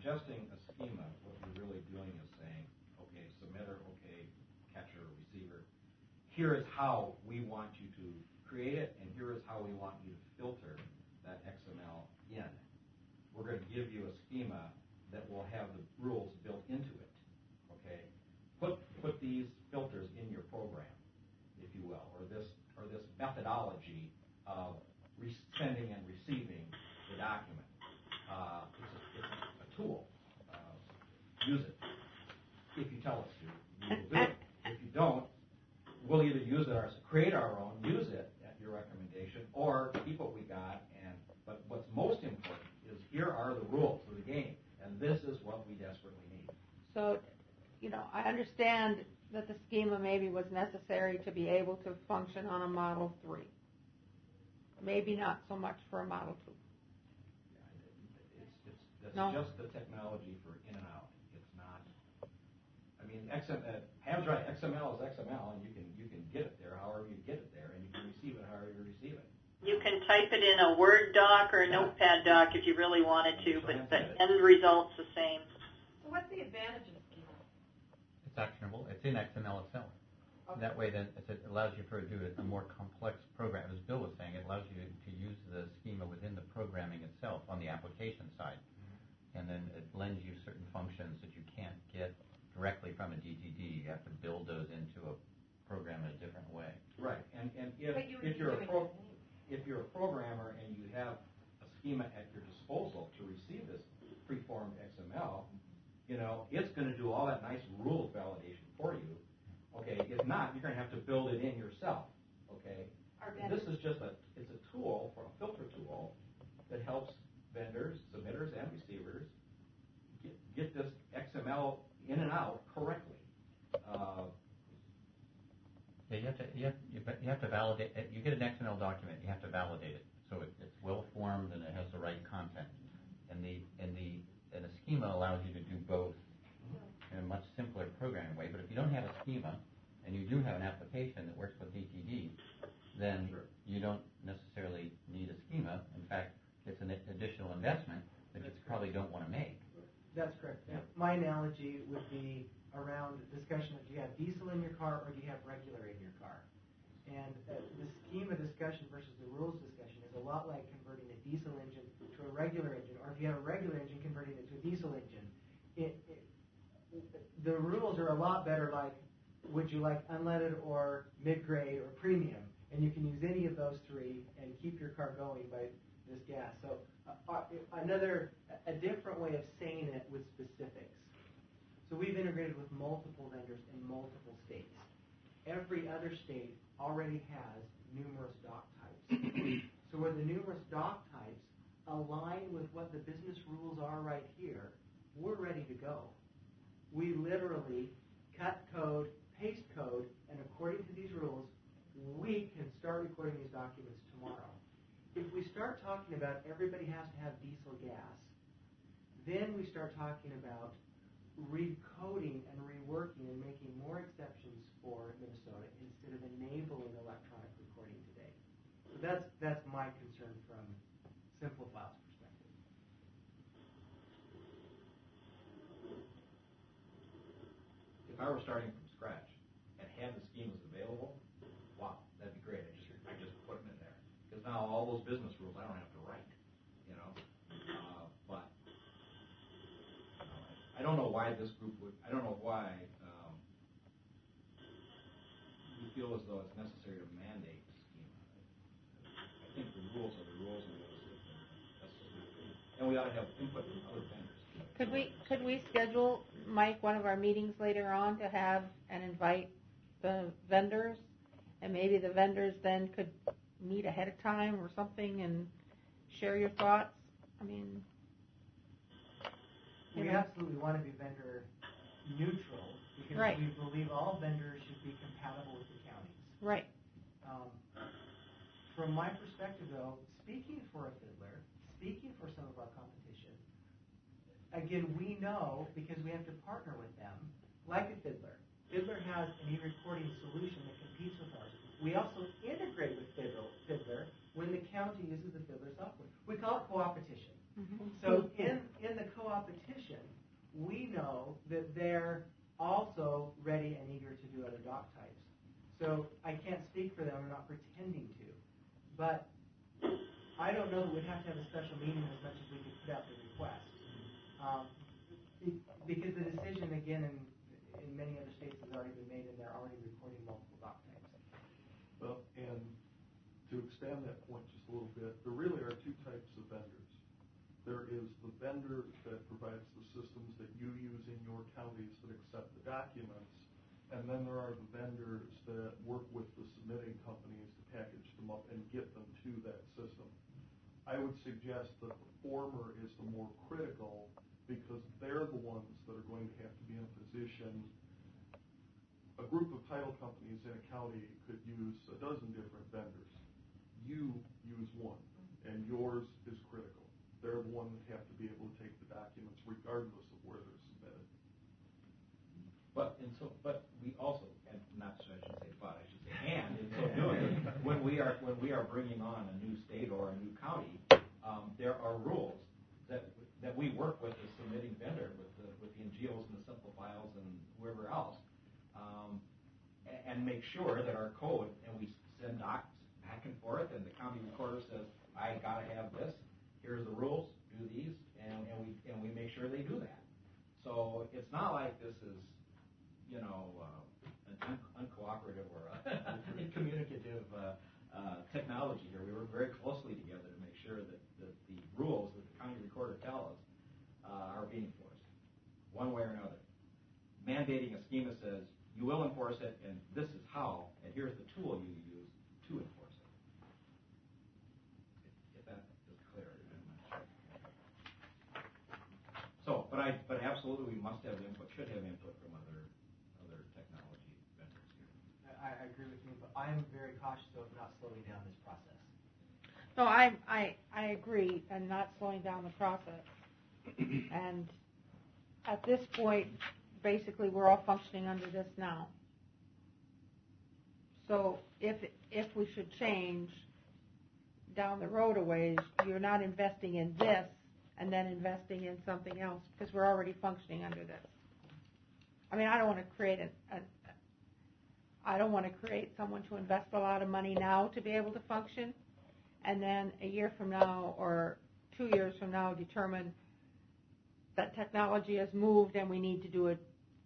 suggesting a schema, what you're really doing is saying, okay, submitter, okay, catcher, receiver, here is how we want you to create it, and here is how we want you to filter that XML in. We're going to give you a schema that will have the rules built into it. Okay, put these filters in your program, if you will, or this methodology of sending and receiving the document. It's a tool. Use it. If you tell us to, we will do it. If you don't, we'll either use it create our own, use it at your recommendation, or keep what we got. But what's most important is here are the rules of the game, and this is what we desperately need. So, I understand that the schema maybe was necessary to be able to function on a Model 3. Maybe not so much for a Model 2. That's just the technology for in and out. It's not. I mean, Ham's right. XML is XML, and you can get it there however you get it there, and you can receive it however you receive it. You can type it in a Word doc or a Notepad doc if you really wanted to, but the end result's the same. So what's the advantage of schema? It's actionable. It's in XML itself. Okay. That way, then it allows you to do a more complex program. As Bill was saying, it allows you to use the schema within the programming itself on the application side, and then it lends you certain functions that you can't get directly from a DTD. You have to build those into a program in a different way. Right, and if you're a programmer and you have a schema at your disposal to receive this preformed XML, it's going to do all that nice rules validation for you. Okay, if not, you're going to have to build it in yourself. Okay, this is just a tool, for a filter tool, that helps vendors, submitters, and receivers get this XML in and out correctly. You have to validate. You get an XML document. You have to validate it so it's well formed and it has the right content. And the schema allows you to do both in a much simpler programming way. But if you don't have a schema and you do have an application that works with DTD, then you don't necessarily need a schema. In fact, it's an additional investment that you probably don't want to make. That's correct. Yeah. My analogy would be around the discussion of do you have diesel in your car or do you have regular in your car? And the schema discussion versus the rules discussion is a lot like converting a diesel engine to a regular engine, or if you have a regular engine, converting it to a diesel engine. The rules are a lot better like, would you like unleaded or mid-grade or premium? And you can use any of those three and keep your car going by this gas. So a different way of saying it with specifics. So we've integrated with multiple vendors in multiple states. Every other state already has numerous doc types. So where the numerous doc types align with what the business rules are right here, we're ready to go. We literally cut code, paste code, and according to these rules, we can start recording these documents tomorrow. If we start talking about everybody has to have diesel gas, then we start talking about recoding and reworking and making more exceptions for Minnesota instead of enabling electronic recording today. So that's my concern from SimpliFile's perspective. If I were starting from scratch and had the schemas available, wow, that'd be great. I just put them in there. Because now all those business rules I don't have to write, but I don't know why this group would, I don't know why we feel as though it's necessary to mandate the schema. I think the rules are the rules and we'll stick to them. That's just my opinion. And we ought to have input from other vendors. Could we schedule, Mike, one of our meetings later on to have and invite the vendors, and maybe the vendors then could meet ahead of time or something and share your thoughts? I mean, we absolutely want to be vendor neutral because we believe all vendors should be compatible with the counties. Right. From my perspective, though, speaking for a Fiddler, speaking for some of our competition, again, we know because we have to partner with them, like a Fiddler. Fiddler has an e-recording solution that competes with ours. We also integrate with Fiddler when the county uses the Fiddler software. We call it co-opetition. Mm-hmm. So in in the co-opetition, we know that they're also ready and eager to do other dock types. So I can't speak for them, I'm not pretending to. But I don't know that we'd have to have a special meeting as much as we could put out the request. Because the decision, again, in many other states has already been made and they're already reporting multiple dock types. Well, and to expand that point just a little bit, there really are two types of vendors. There is the vendor that provides the systems that you use in your counties that accept the documents, and then there are the vendors that work with the submitting companies to package them up and get them to that system. I would suggest that the former is the more critical because they're the ones that are going to have to be in a position. A group of title companies in a county could use a dozen different vendors. You use one, and yours is critical. They're the one that have to be able to take the documents regardless of where they're submitted. But we also, and not I should say but, I should say and in so doing, when we are bringing on a new state or a new county, there are rules that we work with the submitting vendor, with the NGOs and the simple files and whoever else, and make sure that our code, and we send docs back and forth, and the county recorder says, I gotta have this. Here's the rules. Do these, and we make sure they do that. So it's not like this is, an uncooperative or incommunicative technology here. We work very closely together to make sure that the rules that the county recorder tells us are being enforced, one way or another. Mandating a schema says you will enforce it, and this is how, and here's the tool you use to enforce it. If that is clear, I'm not sure. So, but absolutely, we must have input, should have input from other technology vendors here. I agree with you, but I'm very cautious of not slowing down this process. No, I agree, and not slowing down the process. And at this point, basically, we're all functioning under this now. So if we should change down the road a ways, you're not investing in this and then investing in something else because we're already functioning under this. I mean, I don't want to create someone to invest a lot of money now to be able to function, and then a year from now or 2 years from now determine that technology has moved and we need to do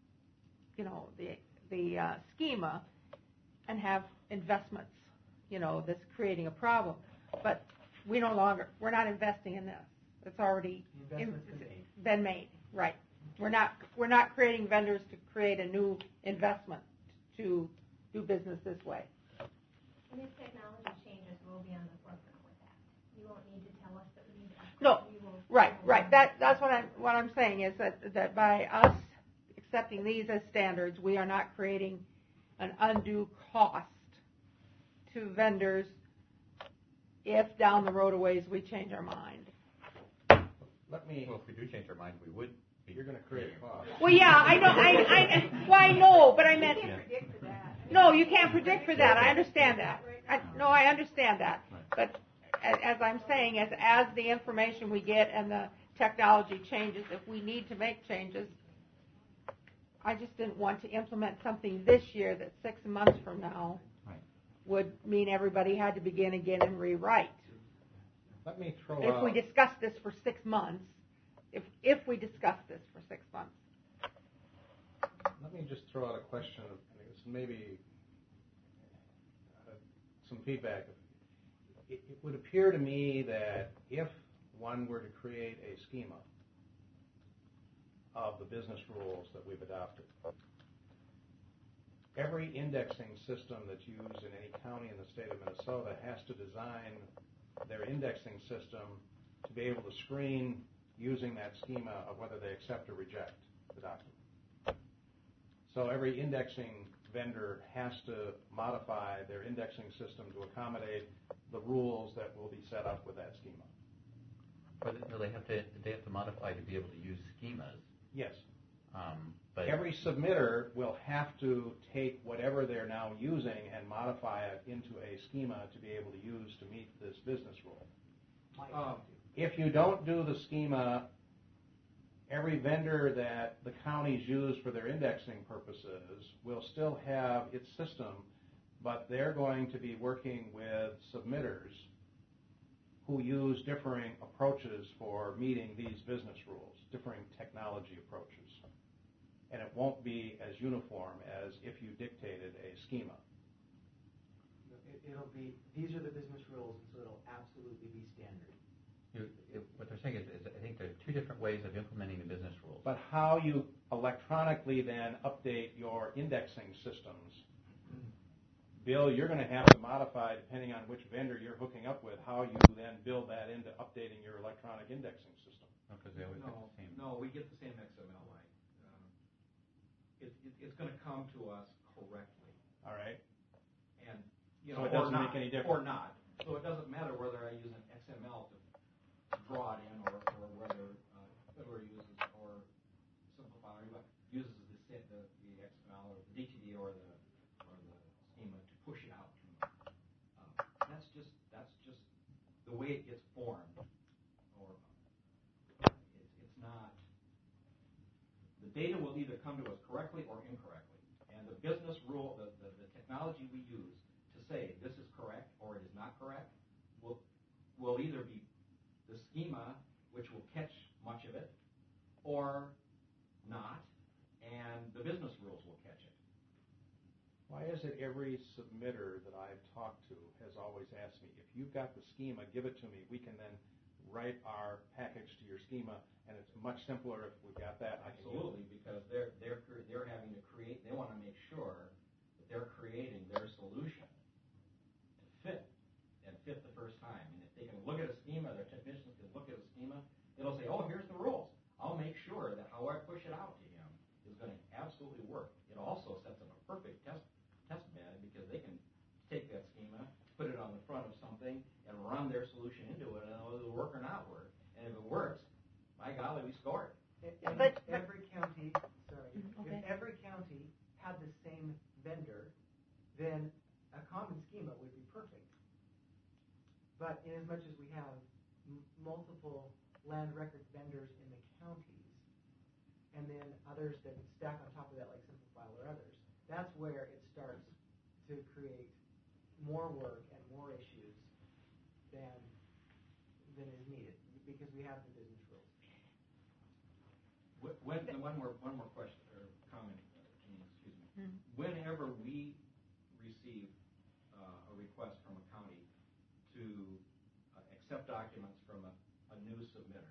the schema and have investments, that's creating a problem. But we're not investing in this. It's already been made. Right. We're not creating vendors to create a new investment to do business this way. And if technology changes, we'll be on the forefront with that. You won't need to tell us that we need to upgrade. No. Right. That's what I'm saying is that by us accepting these as standards, we are not creating an undue cost to vendors if down the road a ways we change our mind. Well, if we do change our mind, we would. You're going to create a cost. Well, yeah, I know. I know, but I meant. You can't predict for that. No, you can't predict for that. I understand that. I understand that. But as I'm saying, as the information we get and the technology changes, if we need to make changes, I just didn't want to implement something this year that 6 months from now would mean everybody had to begin again and rewrite. Let me throw If we discuss this for 6 months, if we discuss this for 6 months. Let me just throw out a question, maybe some feedback. It would appear to me that if one were to create a schema of the business rules that we've adopted, every indexing system that's used in any county in the state of Minnesota has to design their indexing system to be able to screen using that schema of whether they accept or reject the document. So every indexing vendor has to modify their indexing system to accommodate the rules that will be set up with that schema. But they have to modify to be able to use schemas. Yes. But every submitter will have to take whatever they're now using and modify it into a schema to be able to use to meet this business rule. If you don't do the schema every vendor that the counties use for their indexing purposes will still have its system, but they're going to be working with submitters who use differing approaches for meeting these business rules, differing technology approaches. And it won't be as uniform as if you dictated a schema. It'll be, these are the business rules, and so it'll absolutely be standard. What they're saying is, I think there are two different ways of implementing the business rules. But how you electronically then update your indexing systems, Bill, you're going to have to modify, depending on which vendor you're hooking up with, how you then build that into updating your electronic indexing system. Because they always get the same. No, we get the same XML line. It's going to come to us correctly. All right. And, so it doesn't make any difference. Or not. So it doesn't matter whether I use an XML to draw it in, or whether Fiddler uses, or Simplify, but uses the XML or the DTD or the schema to push it out to me. That's just the way it gets formed. Or it's not. The data will either come to us correctly or incorrectly, and the business rule, the technology we use to say this is correct or it is not correct, will either be the schema, which will catch much of it, or not, and the business rules will catch it. Why is it every submitter that I've talked to has always asked me, if you've got the schema, give it to me. We can then write our package to your schema, and it's much simpler if we've got that. Absolutely, because they're having to create. They want to make sure that they're creating their solution to fit and fit the first time. And if they can look at a schema, their technicians can look at a schema, it'll say, oh, here's the rules. I'll make sure that how I push it out to him is going to absolutely work. It also sets up a perfect test bed, because they can take that schema, put it on the front of something, and run their solution into it, and whether it'll work or not work. And if it works, my golly, we scored. If every county had the same vendor, then a common schema would be perfect. But in as much as we have multiple land record vendors in the counties, and then others that stack on top of that, like Simplify or others, that's where it starts to create more work and more issues than is needed, because we have the business rules. One more question or comment, Janine, excuse me. Whenever we receive a request from a county to accept documents from a new submitter,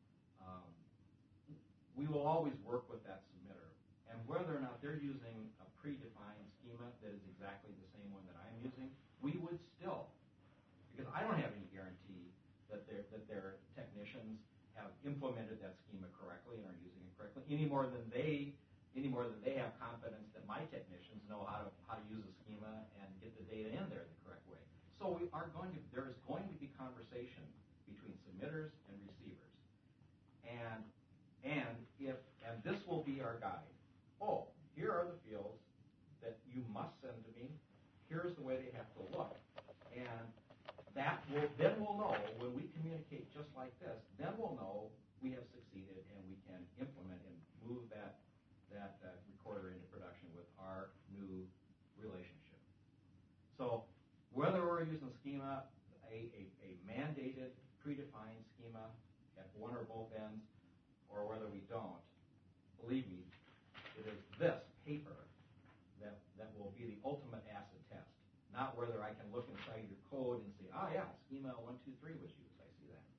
we will always work with that submitter, and whether or not they're using a predefined schema that is exactly the same one that I'm using, we would still, because I don't have any guarantee that their technicians have implemented that schema correctly and are using it correctly, any more than they have confidence that my technicians know how to use a schema and get the data in there the correct way. So there is going to be conversation between submitters and receivers, and this will be our guide. Oh, here are the fields that you must send to me. Here's the way they have to look, and then we'll know when we communicate just like this. Then we'll know we have succeeded, and we can implement and move that recorder into production with our new relationship. So whether we're using schema, a mandated, predefined schema at one or both ends, or whether we don't, believe me, it is this paper that will be the ultimate acid test, not whether I can look inside your code and say, oh yeah, schema 1, 2, 3 was used. I see that.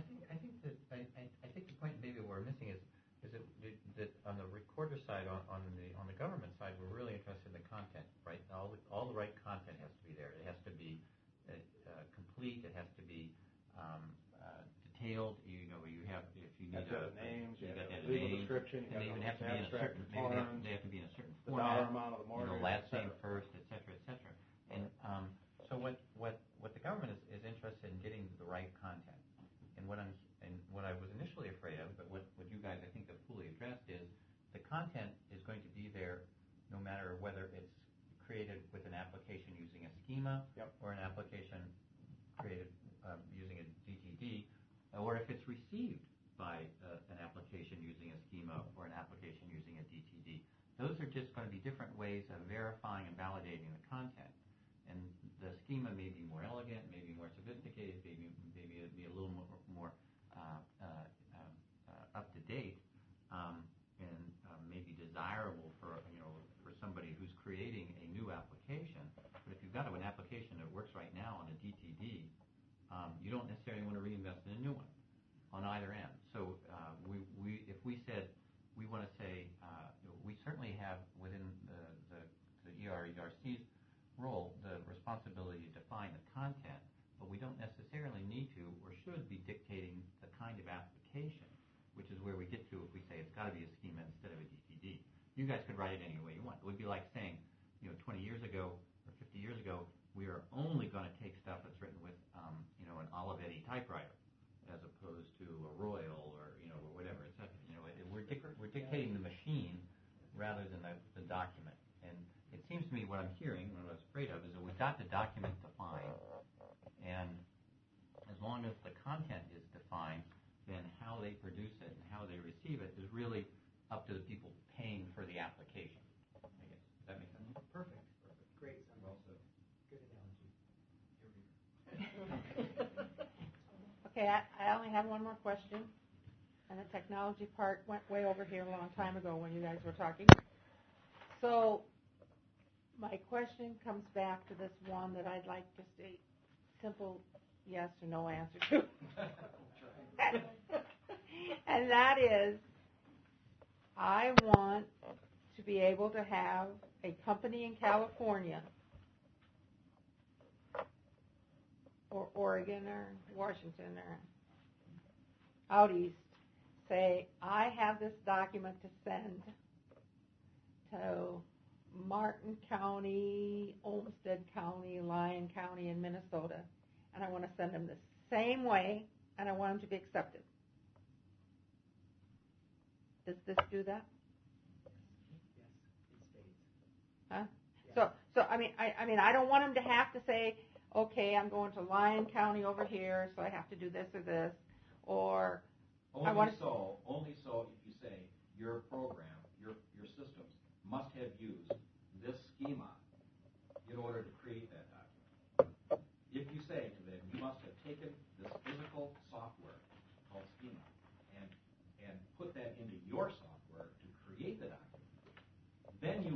I think the point maybe we're missing is that on the recorder side, on the government side, we're really interested in the content, right? All the right content has to be there. It has to be complete. It has to be detailed. You have, if you need names, you got the legal names, description, and they even have to be in a certain. Maybe they have to be in a certain the format. dollar amount of the mortgage, last name first, et cetera, et cetera. And so what the government is interested in getting the right content. And what I was initially afraid of, but what you guys I think have fully addressed is the content is going to be there no matter whether it's created with an application using a schema or an application created using a DTD, or if it's received by an application using ways of verifying and validating the content. And the schema may be more elegant, maybe more sophisticated, maybe be a little more up to date, and maybe desirable for somebody who's creating a new application. But if you've got an application that works right now on a DTD, you don't necessarily want to reinvest in a new one on either end. So if we said we want to say we certainly have within the ERC's role the responsibility to define the content, but we don't necessarily need to or should be dictating the kind of application, which is where we get to if we say it's got to be a schema instead of a DTD. You guys could write it any way you want. It would be like saying, 20 years ago or 50 years ago, we are only going to take stuff that's written with, an Olivetti typewriter, as opposed to a Royal or whatever. Etc. We're dictating the machine rather than the document. And it seems to me what I'm hearing, what I was afraid of, is that we've got the document defined, and as long as the content is defined, then how they produce it and how they receive it is really up to the people paying for the application. I guess. Does that make sense? Perfect. Great. Well said. Good analogy. Okay, I only have one more question, and the technology part went way over here a long time ago when you guys were talking. So my question comes back to this one that I'd like just a simple yes or no answer to. And that is, I want to be able to have a company in California or Oregon or Washington or out east say, I have this document to send to Martin County, Olmsted County, Lyon County in Minnesota, and I want to send them the same way, and I want them to be accepted. Does this do that? Yes, it states. Huh? Yeah. So I mean, I don't want them to have to say, okay, I'm going to Lyon County over here, so I have to do this or this, or Only so if you say your program, your systems must have used this schema in order to create that document. If you say to them, you must have taken this physical software called schema and put that into your software to create the document, then you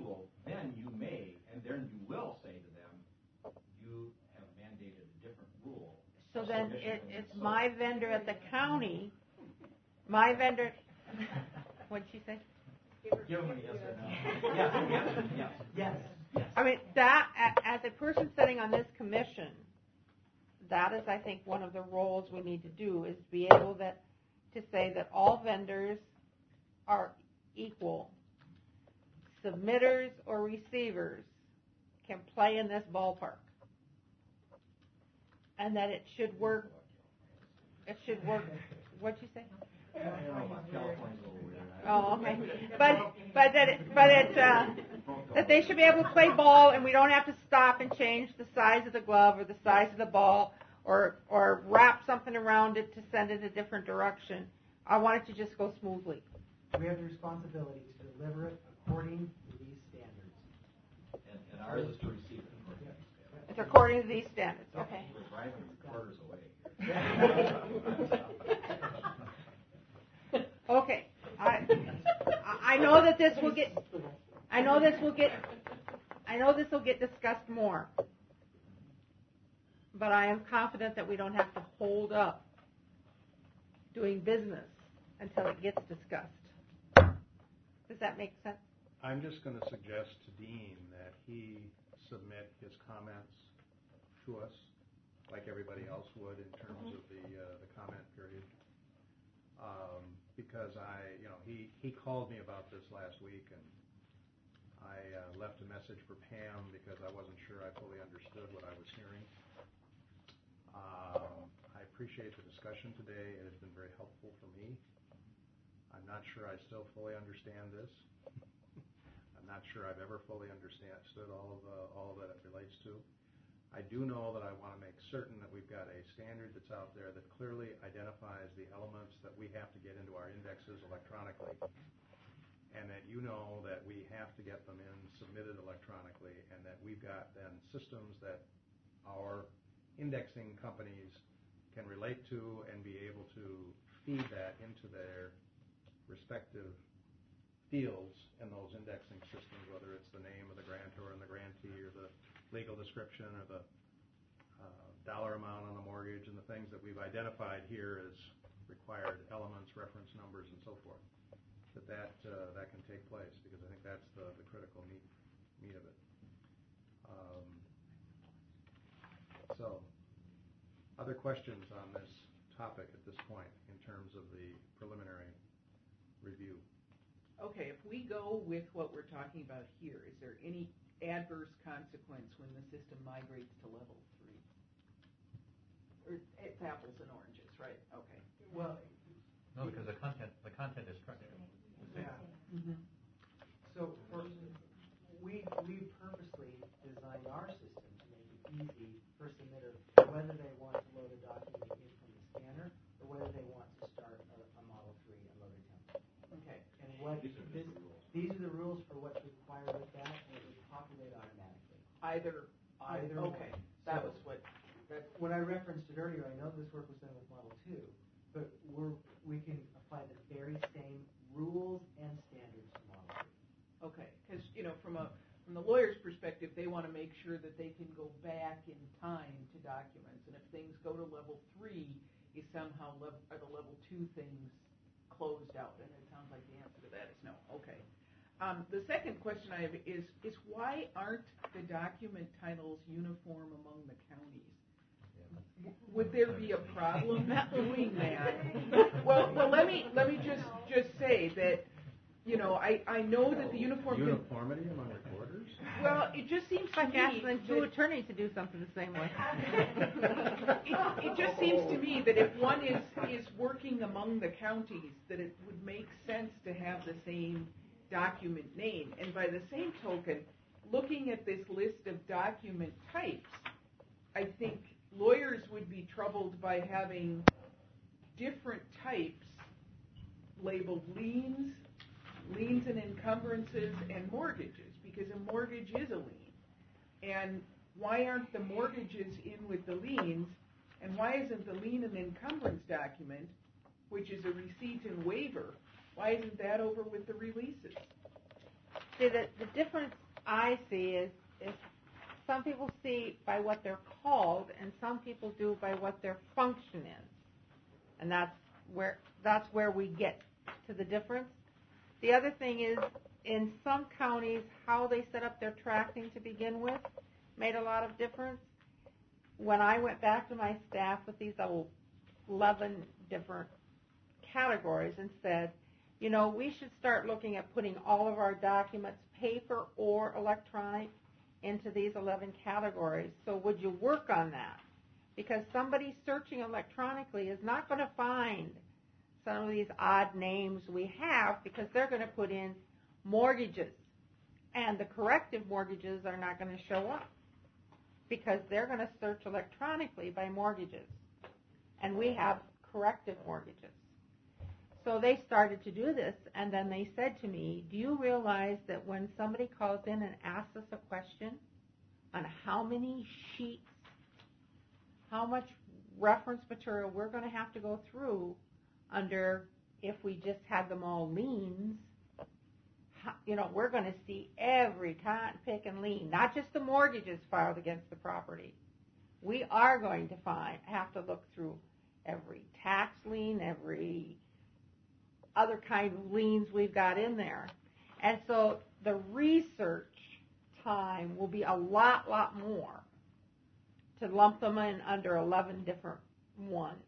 will say to them, you have mandated a different rule. so then it's my vendor at the county, my vendor. What'd she say? Give them a yes or no. Yes. I mean, that, as a person sitting on this commission, that is, I think, one of the roles we need to do, is be able to say that all vendors are equal. Submitters or receivers can play in this ballpark. And that it should work. What'd you say? California's a little weird. Oh, okay. But that they should be able to play ball, and we don't have to stop and change the size of the glove or the size of the ball, or wrap something around it to send it a different direction. I want it to just go smoothly. We have the responsibility to deliver it according to these standards. And ours is to receive it according to these standards. It's according to these standards. Okay. We're driving quarters away. Okay. I know that this will get. I know this will get discussed more. But I am confident that we don't have to hold up doing business until it gets discussed. Does that make sense? I'm just going to suggest to Dean that he submit his comments to us, like everybody else would in terms of the comment period. Because he called me about this last week, and I left a message for Pam because I wasn't sure I fully understood what I was hearing. I appreciate the discussion today. It has been very helpful for me. I'm not sure I still fully understand this. I'm not sure I've ever fully understood all that it relates to. I do know that I want to make certain that we've got a standard that's out there that clearly identifies the elements that we have to get into our indexes electronically, and that you know that we have to get them in submitted electronically, and that we've got then systems that our indexing companies can relate to and be able to feed that into their respective fields in those indexing systems, whether it's the name of the grantor and the grantee, or the legal description, or the dollar amount on the mortgage, and the things that we've identified here as required elements, reference numbers, and so forth. That can take place, because I think that's the critical meat of it. So, other questions on this topic at this point in terms of the preliminary review? Okay, if we go with what we're talking about here, is there any adverse consequence when the system migrates to level 3? Or it's apples and oranges, right? Okay. Well, No, because the content is structured. yeah. Mm-hmm. So we purposely designed our system to make it easy for a submitter, whether they want to load a document in from the scanner or whether they want to start a Model 3 and load a template. Okay. And what These are just the rules. these are the rules for what's required with that, and it would populate automatically. Either way. okay. That So, was what. when I referenced it earlier, I know this work was done with Model 2, but we can apply the very same rules and standards to Model 3. Okay, because from the lawyer's perspective, they want to make sure that they can go back in time to documents, and if things go to level 3, is somehow are the level 2 things closed out? And it sounds like the answer to that is no. Okay. The second question I have is why aren't the document titles uniform among the counties? Would there be a problem doing that? Well, let me just say that I know that the Uniformity among recorders? Well, it just seems to Like me asking two that attorneys to do something the same way. it just seems to me that if one is working among the counties, that it would make sense to have the same document name. And by the same token, looking at this list of document types, I think lawyers would be troubled by having different types labeled liens and encumbrances, and mortgages, because a mortgage is a lien. And why aren't the mortgages in with the liens, and why isn't the lien and encumbrance document, which is a receipt and waiver, why isn't that over with the releases? See, the difference I see is some people see by what they're called, and some people do by what their function is. And that's where we get to the difference. The other thing is, in some counties, how they set up their tracking to begin with made a lot of difference. When I went back to my staff with these 11 different categories and said, we should start looking at putting all of our documents, paper or electronic, into these 11 categories. So would you work on that? Because somebody searching electronically is not going to find some of these odd names we have, because they're going to put in mortgages, and the corrective mortgages are not going to show up because they're going to search electronically by mortgages, and we have corrective mortgages. So they started to do this, and then they said to me, do you realize that when somebody calls in and asks us a question on how many sheets, how much reference material we're going to have to go through under, if we just had them all liens, we're going to see every cotton pick and lien, not just the mortgages filed against the property. We are going to have to look through every tax lien, every other kind of liens we've got in there. And so the research time will be a lot more to lump them in under 11 different ones.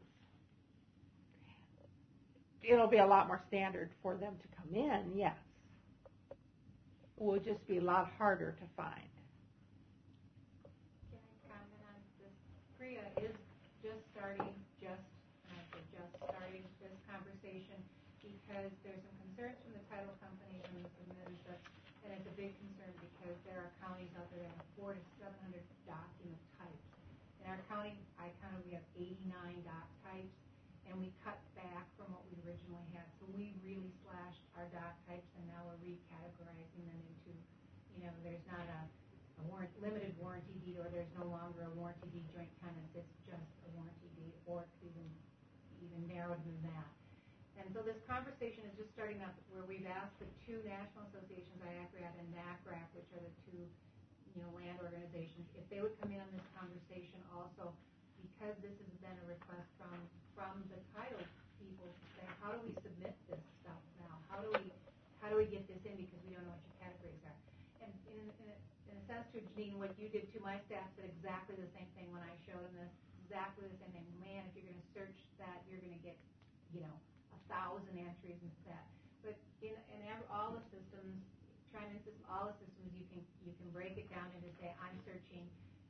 It'll be a lot more standard for them to come in, yes. It will just be a lot harder to find. Can I comment on this? PREA is just starting this conversation, because there's some concerns from the title companies and the submitters, and it's a big concern because there are counties out there that have 400 to 700 document types. In our county, we have 89 doc types, and we cut back from what we originally had. So we really slashed our dock types, and now we're recategorizing them into, there's not a limited warranty deed, or there's no longer a warranty deed joint tenants. It's just a warranty deed, or it's even narrowed than that. And so this conversation is just starting up where we've asked the two national associations, IACRAT and NACRAC, which are the two land organizations, if they would come in on this conversation also, because this has been a request from the title people to say, how do we submit this stuff now? How do we get this in, because we don't know what your categories are. And in a sense, to Janine, what you did to my staff said exactly the same thing when I showed them this, exactly the same thing. Man, if you're going to search that, you're going to get 1,000 entries into that. But in all the systems, all the systems, you can break it down into say, I'm searching,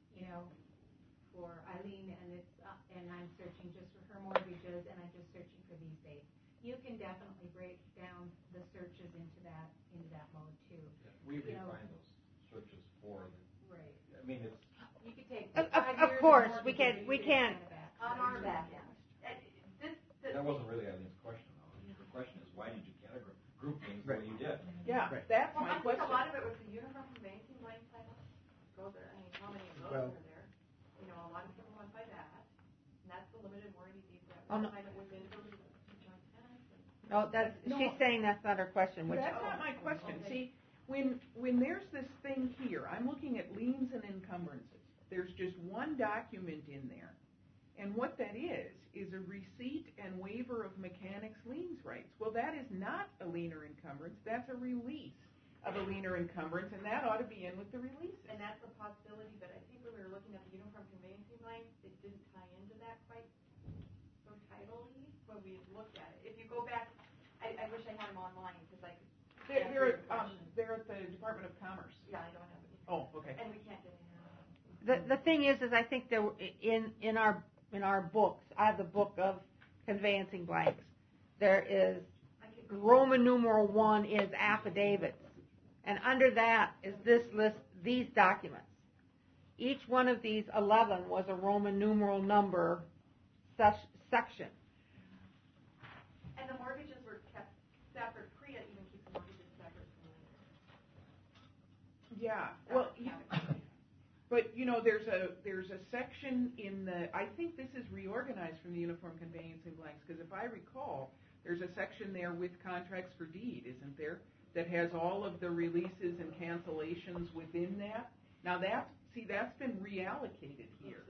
for Eileen, and I'm searching just for her mortgages, and I'm just searching for these dates. You can definitely break down the searches into that mode too. Yeah, we refine those searches for the. Right. I mean, it's. You could take. Of course, we can. On our back end. That wasn't really Eileen's question, though. Her question is, why did you group things the way you did? Yeah, Right. that's Well, my I think question. a lot of it was the uniform conveyancing blank title. How many of those are there? A lot of people went by that. And that's the limited warranty deed that title within the joint tenants. She's saying that's not her question. Which, That's not my question. See, when there's this thing here, I'm looking at liens and encumbrances. There's just one document in there. And what that is a receipt and waiver of mechanics liens rights. Well, that is not a lien or encumbrance. That's a release of a lien or encumbrance, and that ought to be in with the releases. And that's a possibility, but I think when we were looking at the uniform conveyancing blank, it didn't tie into that quite so tidily when we looked at it. If you go back, I wish I had them online because I could. They're at the Department of Commerce. Yeah, I don't have it. Oh, okay. And we can't get in. the thing is I think there in our books, I have the book of conveyancing blanks. There is Roman numeral 1 is affidavits, and under that is this list, these documents. Each one of these 11 was a Roman numeral number section. And the mortgages were kept separate. PREA even keeps the mortgages separate from the Yeah. Well, but there's a section in the. I think this is reorganized from the uniform conveyancing blanks, because if I recall, there's a section there with contracts for deed, isn't there? That has all of the releases and cancellations within that. Now that's been reallocated here.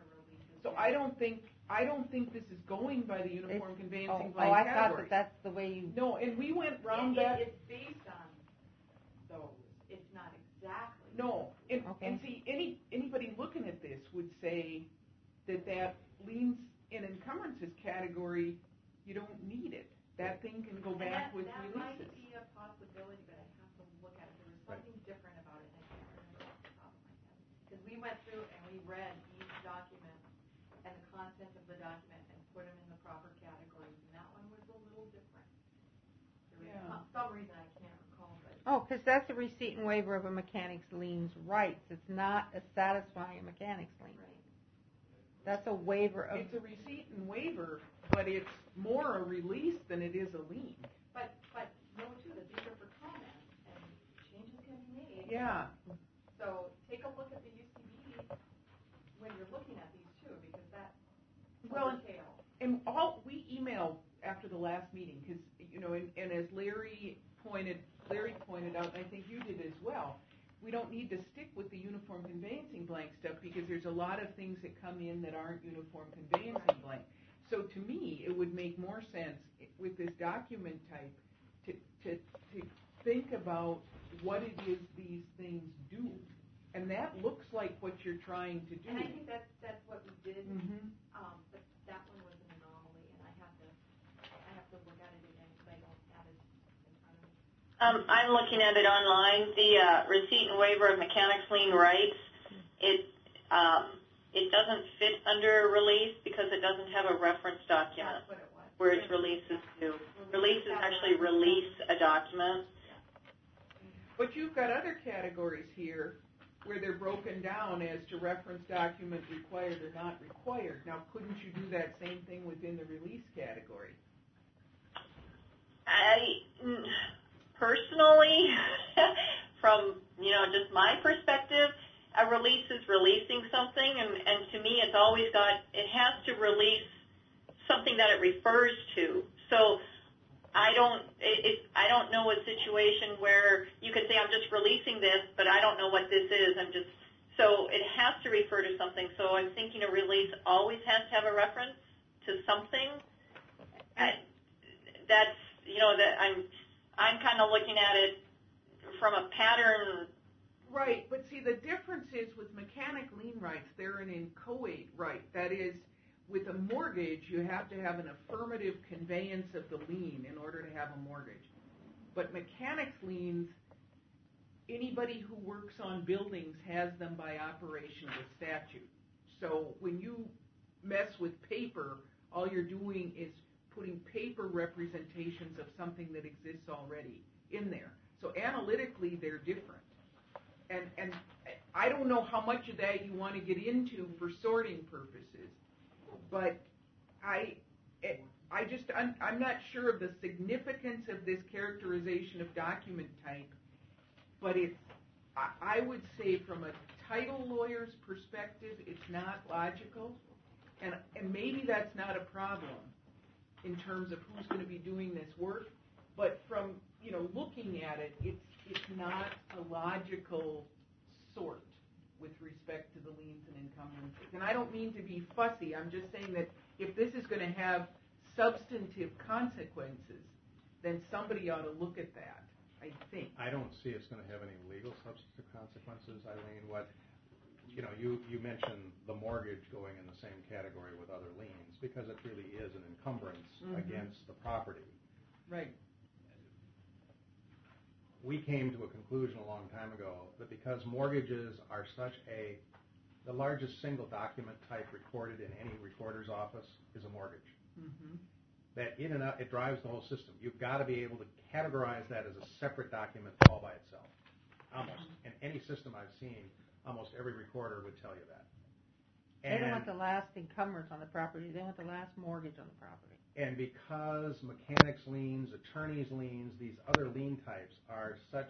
So I don't think this is going by the uniform conveyancing blank I category. thought that's the way you. No, and we went round that. It's based on those. It's not exactly. No, and see, anybody looking at this would say that liens and encumbrances category, you don't need it. That thing can go back with that releases. That might be a possibility, but I have to look at it. There was something different about it, and I can't remember off the top of my head. Because we went through and we read each document and the content of the document and put them in the proper categories, and that one was a little different. There was some reason I can't recall, but. Oh, because that's a receipt and waiver of a mechanic's liens rights. It's not a satisfying a mechanic's lien. Right. That's a waiver of. It's a receipt and waiver, but it's more a release than it is a lien. But know too that these are for comments and changes can be made. Yeah. So take a look at the UCB when you're looking at these too, because that detail. And we emailed after the last meeting, because and as Larry pointed out, and I think you did as well, we don't need to stick with the uniform conveyancing blank stuff, because there's a lot of things that come in that aren't uniform conveyancing blank. So to me, it would make more sense with this document type to think about what it is these things do, and that looks like what you're trying to do. And I think that's what we did. Mm-hmm. But that one was an anomaly, and I have to look at it again because I don't have it in front of me. I'm looking at it online. The receipt and waiver of mechanics lien rights. It doesn't fit under release because it doesn't have a reference document. That's what it was. Where its releases do. Releases actually release a document. But you've got other categories here where they're broken down as to reference document required or not required. Now, couldn't you do that same thing within the release category? Personally, from, just my perspective, a release is releasing something, and to me it has to release something that it refers to. So I don't know a situation where you could say, I'm just releasing this, but I don't know what this is. So it has to refer to something. So I'm thinking a release always has to have a reference to something. I'm kind of looking at it from a pattern. Right, but see, the difference is with mechanic lien rights, they're an inchoate right. That is, with a mortgage, you have to have an affirmative conveyance of the lien in order to have a mortgage. But mechanics liens, anybody who works on buildings has them by operation of statute. So when you mess with paper, all you're doing is putting paper representations of something that exists already in there. So analytically, they're different. And I don't know how much of that you want to get into for sorting purposes, but I'm not sure of the significance of this characterization of document type, but I would say from a title lawyer's perspective, it's not logical, and maybe that's not a problem in terms of who's going to be doing this work, but from looking at it, it's not a logical sort with respect to the liens and encumbrances. And I don't mean to be fussy. I'm just saying that if this is going to have substantive consequences, then somebody ought to look at that, I think. I don't see it's going to have any legal substantive consequences, Eileen. You mentioned the mortgage going in the same category with other liens because it really is an encumbrance against the property. Right. We came to a conclusion a long time ago that because mortgages are the largest single document type recorded in any recorder's office is a mortgage. Mm-hmm. That it drives the whole system. You've got to be able to categorize that as a separate document all by itself. Almost. In any system I've seen, almost every recorder would tell you that. They don't want the last encumbrance on the property. They want the last mortgage on the property. And because mechanics liens, attorneys liens, these other lien types are such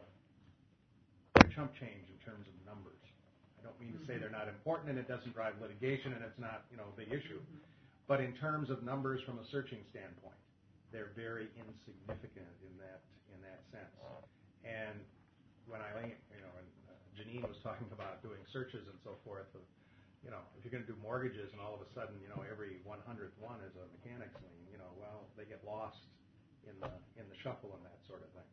a chump change in terms of numbers. I don't mean to say they're not important and it doesn't drive litigation and it's not, a big issue. But in terms of numbers from a searching standpoint, they're very insignificant in that sense. And when Eileen, and Janine was talking about doing searches and so forth, if you're going to do mortgages and all of a sudden, every 100th one is a mechanics lien, well, they get lost in the shuffle and that sort of thing.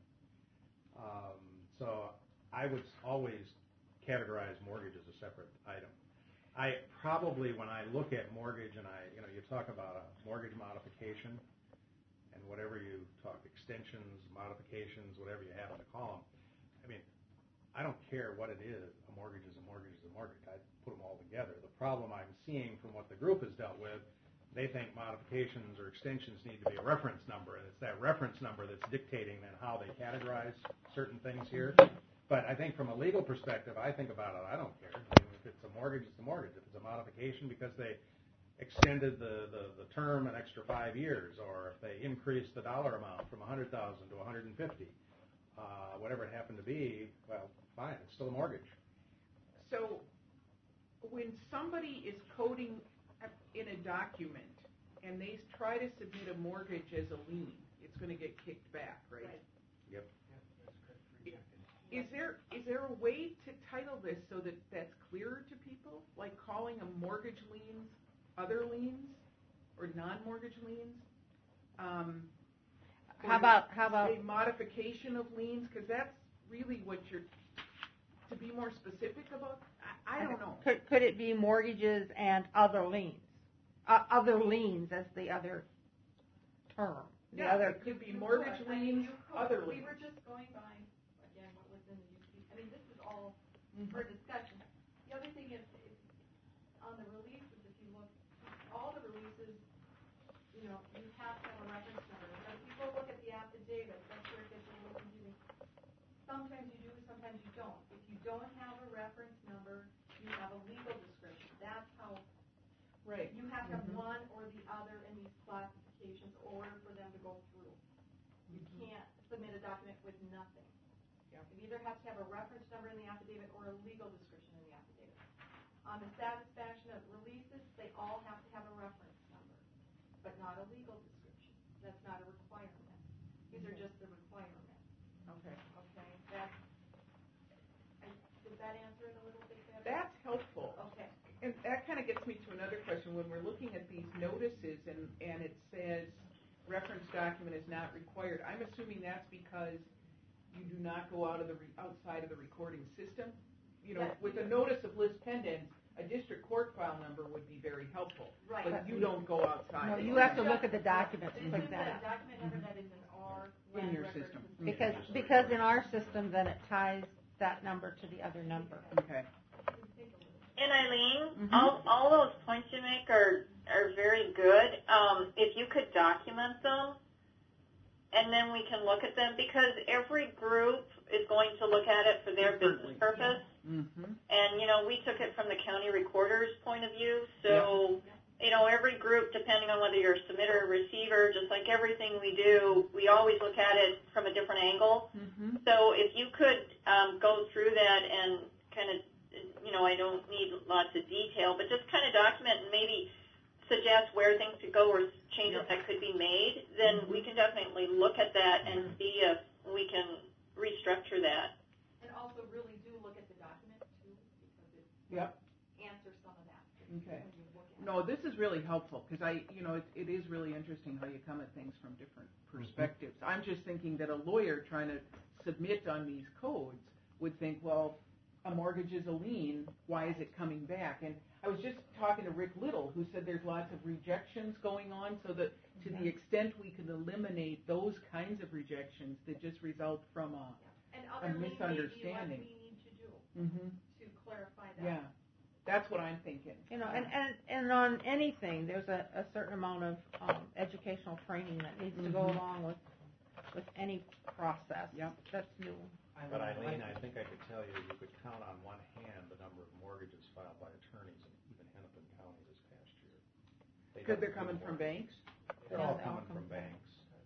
So I would always categorize mortgage as a separate item. I probably, when I look at mortgage and you talk about a mortgage modification and whatever you talk, extensions, modifications, whatever you happen to call them, I don't care what it is. A mortgage is a mortgage is a mortgage. I put them all together. The problem I'm seeing from what the group has dealt with, they think modifications or extensions need to be a reference number, and it's that reference number that's dictating then how they categorize certain things here. But I think from a legal perspective, I think about it, I don't care. If it's a mortgage, it's a mortgage. If it's a modification because they extended the term an extra 5 years, or if they increased the dollar amount from $100,000 to $150,000, whatever it happened to be, well, fine, it's still a mortgage. So when somebody is coding in a document and they try to submit a mortgage as a lien, it's going to get kicked back, right? Yep. Is there a way to title this so that that's clearer to people, like calling a mortgage liens other liens or non-mortgage liens? How about a modification of liens? Because that's really what you're, to be more specific about. I don't know. Could it be mortgages and other liens? Other liens as the other term. It could be mortgage liens, other liens. We were just going by, again, what was in the UP. This is all for discussion. The other thing is on the releases, if you look, all the releases, you have to have a reference number. When people look at the affidavit, that's where it gets a little confusing. Sometimes you do, sometimes you don't. If you don't have a reference number, you have a legal description. That's how, Right. you have to have one or the other in these classifications in order for them to go through. You can't submit a document with nothing. Yep. It either has to have a reference number in the affidavit or a legal description in the affidavit. On the satisfaction of releases, they all have to have a reference number, but not a legal description. That's not a requirement. These are just the requirements. Okay. Okay, does that answer it a little bit better? That's helpful. Okay. And that kind of gets me to another question. When we're looking at these notices and it says reference document is not required, I'm assuming that's because you do not go outside of the recording system? You know, Yes, with we a do. notice of list pendens, a district court file number would be very helpful. Right. But you don't go outside. No, you have to look at the documents and This click is a that up. document number that is in our In land your record system. Because in our system, then it ties that number to the other number. Okay. And Eileen, Mm-hmm. all those points you make are very good. If you could document them, and then we can look at them, because every group is going to look at it for their business purpose. Mm-hmm. And, you know, we took it from the county recorder's point of view. So, you know, every group, depending on whether you're a submitter or receiver, just like everything we do, we always look at it from a different angle. Mm-hmm. So if you could go through that and kind of, you know, I don't need lots of detail, but just kind of document and maybe suggest where things could go or changes that could be made, then we can definitely look at that and see if we can restructure that. And also really do look at the document too, because it Yep. answers some of that. Okay. When you look at it. No, this is really helpful because it is really interesting how you come at things from different perspectives. I'm just thinking that a lawyer trying to submit on these codes would think, well, a mortgage is a lien. Why is it coming back? And I was just talking to Rick Little, who said there's lots of rejections going on, so that to the extent we can eliminate those kinds of rejections that just result from And other liens may be what misunderstanding. we need to do Mm-hmm. to clarify that. Yeah, that's what I'm thinking. You know, and on anything, there's a certain amount of educational training that needs to go along with any process that's new. But Eileen, I think I could tell you could count on one hand the number of mortgages filed by attorneys in even Hennepin County this past year. Because they're coming from banks? They're all coming from banks.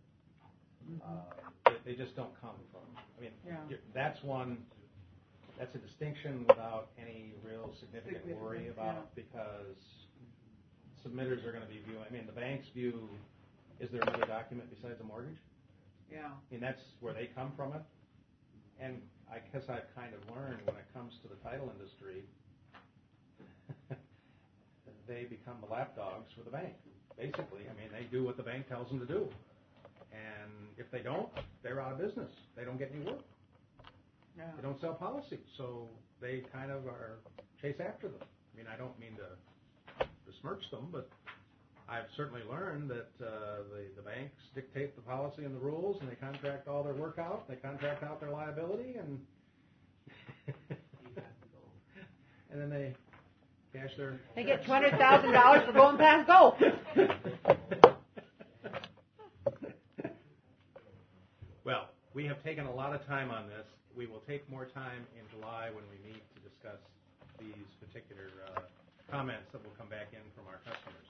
They just don't come from, I mean, that's a distinction without any real significant worry about, because submitters are going to be viewing, I mean, the banks view, is there another document besides a mortgage? Yeah. I mean, that's where they come from it. And I guess I've kind of learned when it comes to the title industry, they become the lapdogs for the bank, basically. I mean, they do what the bank tells them to do. And if they don't, they're out of business. They don't get any work. Yeah. They don't sell policies. So they kind of chase after them. I mean, I don't mean to besmirch them, but I've certainly learned that the banks dictate the policy and the rules, and they contract all their work out. They contract out their liability, and and then they cash their. They get $200,000 for going past go. Well, we have taken a lot of time on this. We will take more time in July when we meet to discuss these particular comments that will come back in from our customers.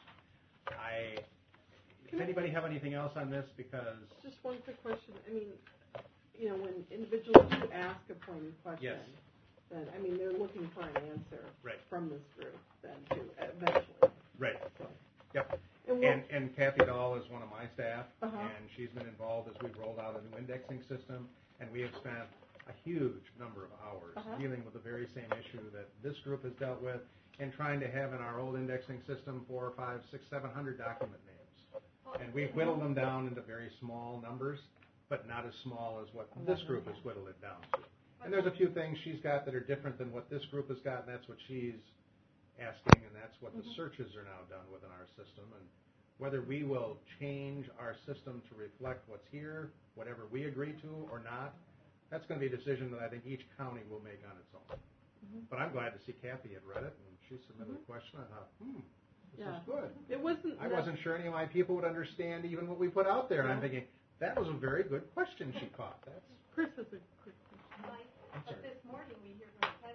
Does anybody have anything else on this? Because Just one quick question. I mean, you know, when individuals do ask a pointed question, then, I mean, they're looking for an answer from this group then too, eventually. Right. So. Yep. And, And Kathy Dahl is one of my staff, Uh-huh. and she's been involved as we've rolled out a new indexing system, and we have spent a huge number of hours dealing with the very same issue that this group has dealt with, and trying to have in our old indexing system 400, 500, 600, 700 document names. And we've whittled them down into very small numbers, but not as small as what this group has whittled it down to. And there's a few things she's got that are different than what this group has got, and that's what she's asking, and that's what the searches are now done within our system. And whether we will change our system to reflect what's here, whatever we agree to or not, that's going to be a decision that I think each county will make on its own. But I'm glad to see Kathy had read it, and she submitted a question. I thought, this is good. It wasn't. I wasn't sure any of my people would understand even what we put out there, and I'm thinking, that was a very good question she caught. That's Chris has a quick question. But this morning we hear from the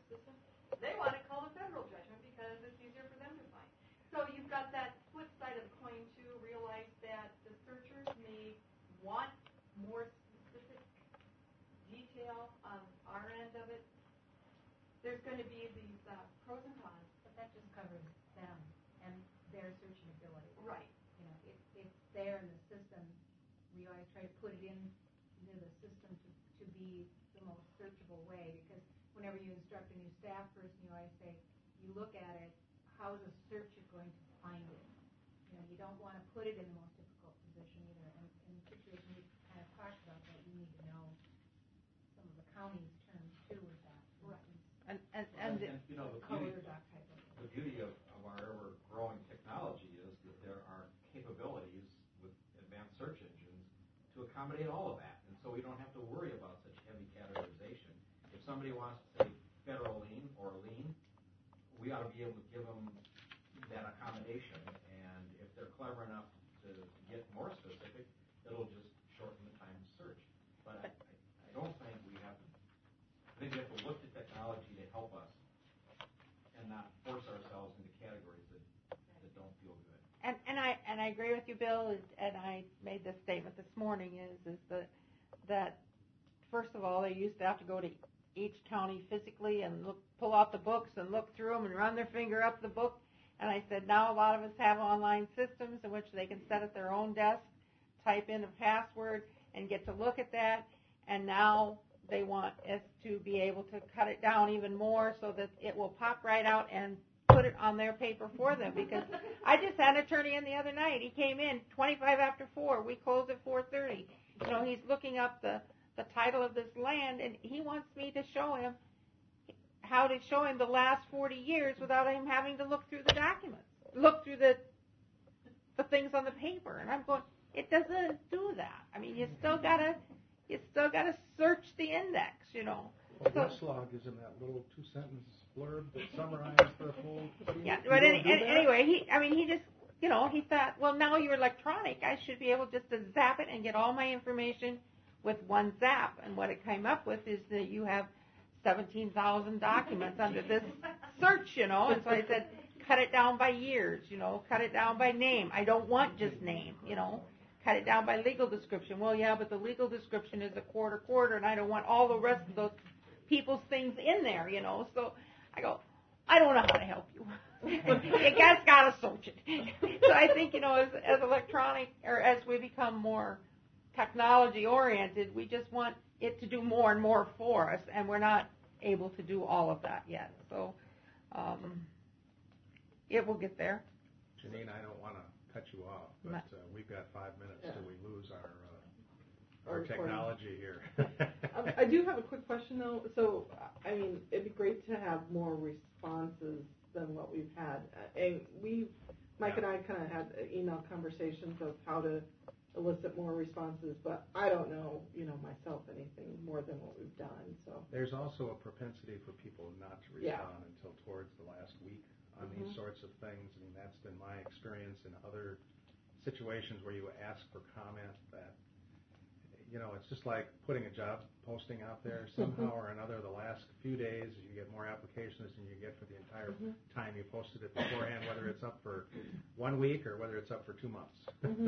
system. They want to call a federal judgment because it's easier for them to find. So you've got that flip side of the coin too. Realize that the searchers may want more specific detail on our end of it. There's going to be these pros and cons. But that just covers them and their searching ability. Right. You know, it's there in the system. We always try to put it into the system to be the most searchable way, because whenever you instruct a new staff person, you always say, you look at it, how is a searcher going to find it? You know, you don't want to put it in the most difficult position either. And in the situation we kind of talked about that, you need to know some of the county's terms too with that. Right. And you know, color doc type of the beauty of our ever-growing technology is that there are capabilities with advanced search engines to accommodate all of that. And so we don't have to worry about such heavy categorization. If somebody wants to say federal lien or lien, we ought to be able to give them that accommodation. And if they're clever enough to get more specific, it'll just shorten the time to search. But I don't think we have to. I think we have to look to technology to help us and not force ourselves into categories that don't feel good. And I agree with you, Bill, and I made this statement this morning, is that first of all, they used to have to go to each county physically and pull out the books and look through them and run their finger up the book. And I said, now a lot of us have online systems in which they can set at their own desk, type in a password, and get to look at that. And now they want us to be able to cut it down even more so that it will pop right out and put it on their paper for them. Because I just had an attorney in the other night. He came in 25 after 4. We closed at 4:30. You know, he's looking up the title of this land, and he wants me to show him how to show him the last 40 years without him having to look through the documents, look through the things on the paper. And I'm going, it doesn't do that. I mean, you still gotta search the index, you know. Well, Westlog is in that little 2-sentence blurb that summarizes the whole thing. Yeah, but anyway, he just, you know, he thought, well, now you're electronic. I should be able just to zap it and get all my information with one zap. And what it came up with is that you have 17,000 documents under this search, you know. And so I said, cut it down by years, you know, cut it down by name. I don't want just name, you know. Cut it down by legal description. Well, yeah, but the legal description is a quarter, and I don't want all the rest of those people's things in there, you know. So I go, I don't know how to help you. You guys got to search it. So I think, you know, as electronic, or as we become more technology-oriented, we just want it to do more and more for us, and we're not able to do all of that yet. So it will get there. Janine, I don't want to cut you off, but we've got 5 minutes till we lose our technology here. I do have a quick question, though. So, I mean, it'd be great to have more responses than what we've had. And Mike and I kind of had email conversations of how to elicit more responses, but I don't know, you know, myself anything more than what we've done. So there's also a propensity for people not to respond until towards the last week on these sorts of things. I mean, that's been my experience in other situations where you ask for comment that, you know, it's just like putting a job posting out there. Somehow or another, the last few days, you get more applications than you get for the entire time you posted it beforehand, whether it's up for 1 week or whether it's up for 2 months.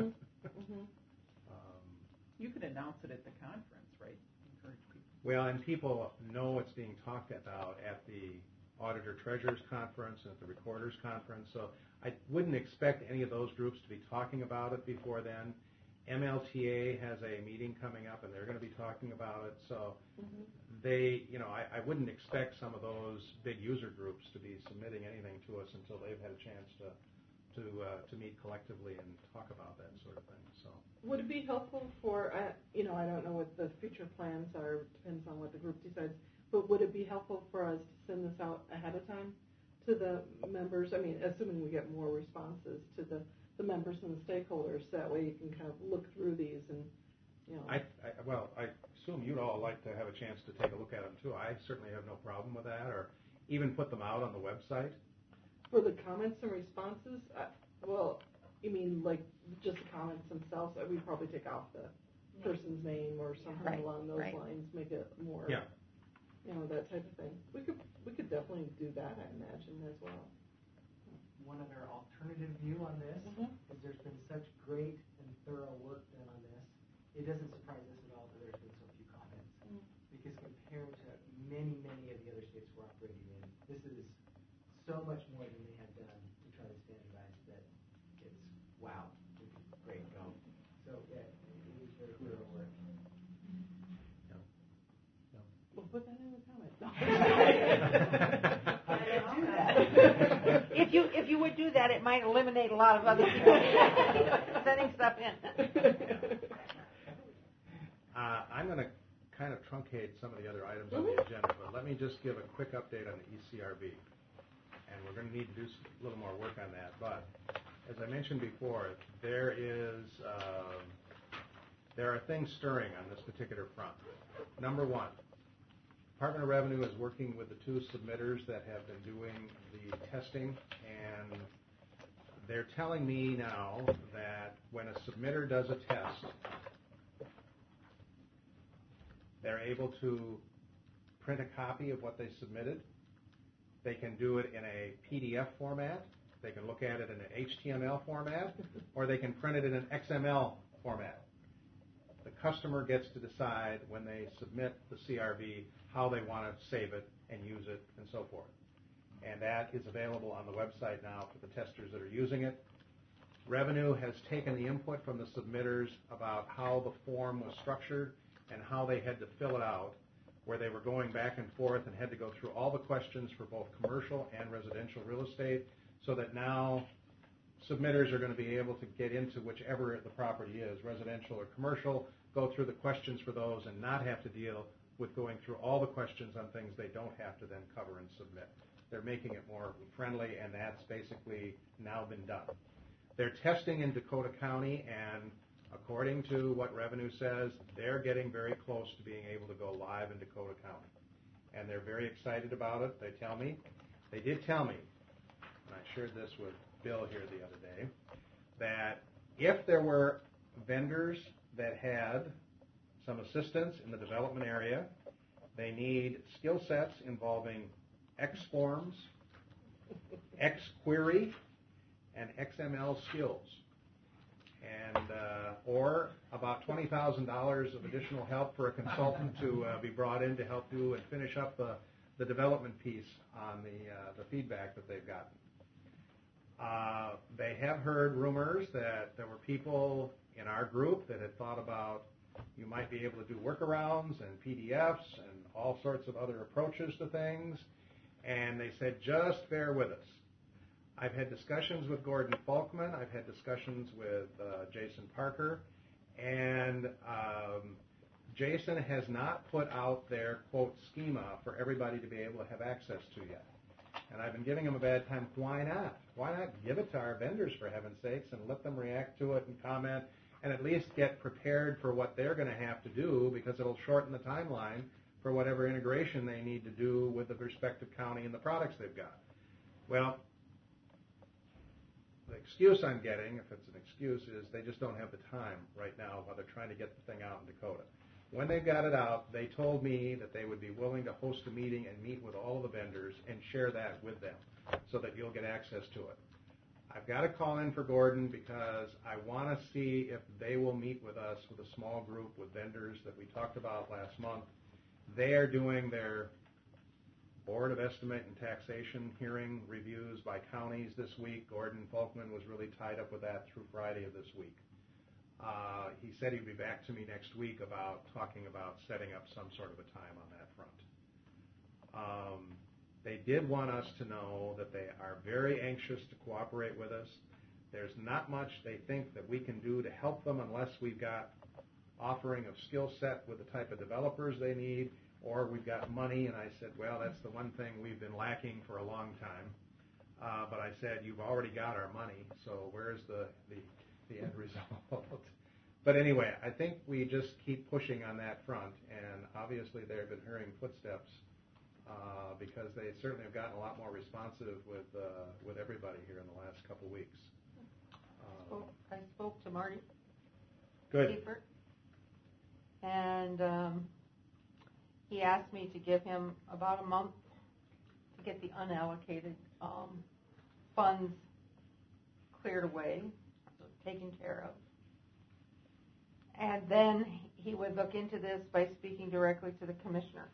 You could announce it at the conference, right? Encourage people. Well, and people know it's being talked about at the Auditor-Treasurer's Conference and at the Recorder's Conference, so I wouldn't expect any of those groups to be talking about it before then. MLTA has a meeting coming up, and they're going to be talking about it, so they, you know, I wouldn't expect some of those big user groups to be submitting anything to us until they've had a chance to meet collectively and talk about that sort of thing. So would it be helpful for, you know, I don't know what the future plans are, depends on what the group decides, but would it be helpful for us to send this out ahead of time to the members? I mean, assuming we get more responses to the members and the stakeholders, that way you can kind of look through these and, you know. I assume you'd all like to have a chance to take a look at them too. I certainly have no problem with that, or even put them out on the website. For the comments and responses, well, you mean like just the comments themselves? We'd probably take off the person's name or something along those lines, make it more. Yeah. that type of thing. We could definitely do that, I imagine, as well. One other alternative view on this is there's been such great and thorough work done on this. It doesn't surprise us at all that there's been so few comments. Because compared to many, many of the other states we're operating in, this is so much more than they had done to try to standardize that it's wow. Great, go. So yeah, it was very thorough work. We'll put that in the comments. If you would do that, it might eliminate a lot of other people sending stuff in. I'm going to kind of truncate some of the other items on the agenda, but let me just give a quick update on the ECRB. And we're going to need to do a little more work on that. But as I mentioned before, there are things stirring on this particular front. Number one, Department of Revenue is working with the two submitters that have been doing the testing, and they're telling me now that when a submitter does a test, they're able to print a copy of what they submitted. They can do it in a PDF format, they can look at it in an HTML format, or they can print it in an XML format. The customer gets to decide when they submit the CRV how they want to save it and use it and so forth. And that is available on the website now for the testers that are using it. Revenue has taken the input from the submitters about how the form was structured and how they had to fill it out, where they were going back and forth and had to go through all the questions for both commercial and residential real estate, so that now submitters are going to be able to get into whichever the property is, residential or commercial, go through the questions for those and not have to deal with going through all the questions on things they don't have to then cover and submit. They're making it more friendly, and that's basically now been done. They're testing in Dakota County, and according to what Revenue says, they're getting very close to being able to go live in Dakota County. And they're very excited about it. They did tell me, and I shared this with Bill here the other day, that if there were vendors that had some assistance in the development area, they need skill sets involving X-Forms, X-Query, and XML skills. And or about $20,000 of additional help for a consultant to be brought in to help do and finish up the development piece on the feedback that they've gotten. They have heard rumors that there were people in our group that had thought about you might be able to do workarounds and PDFs and all sorts of other approaches to things, and they said, just bear with us. I've had discussions with Gordon Falkman. I've had discussions with Jason Parker. And Jason has not put out their, quote, schema for everybody to be able to have access to yet. And I've been giving him a bad time. Why not? Why not give it to our vendors, for heaven's sakes, and let them react to it and comment and at least get prepared for what they're going to have to do, because it'll shorten the timeline for whatever integration they need to do with the respective county and the products they've got. Well, the excuse I'm getting, if it's an excuse, is they just don't have the time right now while they're trying to get the thing out in Dakota. When they've got it out, they told me that they would be willing to host a meeting and meet with all of the vendors and share that with them so that you'll get access to it. I've got to call in for Gordon because I want to see if they will meet with us with a small group with vendors that we talked about last month. They are doing their Board of Estimate and Taxation hearing reviews by counties this week. Gordon Falkman was really tied up with that through Friday of this week. He said he'd be back to me next week about talking about setting up some sort of a time on that front. They did want us to know that they are very anxious to cooperate with us. There's not much they think that we can do to help them unless we've got offering of skill set with the type of developers they need, or we've got money. And I said, well, that's the one thing we've been lacking for a long time. But I said, you've already got our money, so where's the end result? But anyway, I think we just keep pushing on that front, and obviously they've been hearing footsteps because they certainly have gotten a lot more responsive with everybody here in the last couple weeks. I spoke to Marty Good. Kiefert, and he asked me to give him about a month to get the unallocated funds cleared away, taken care of. And then he would look into this by speaking directly to the commissioner.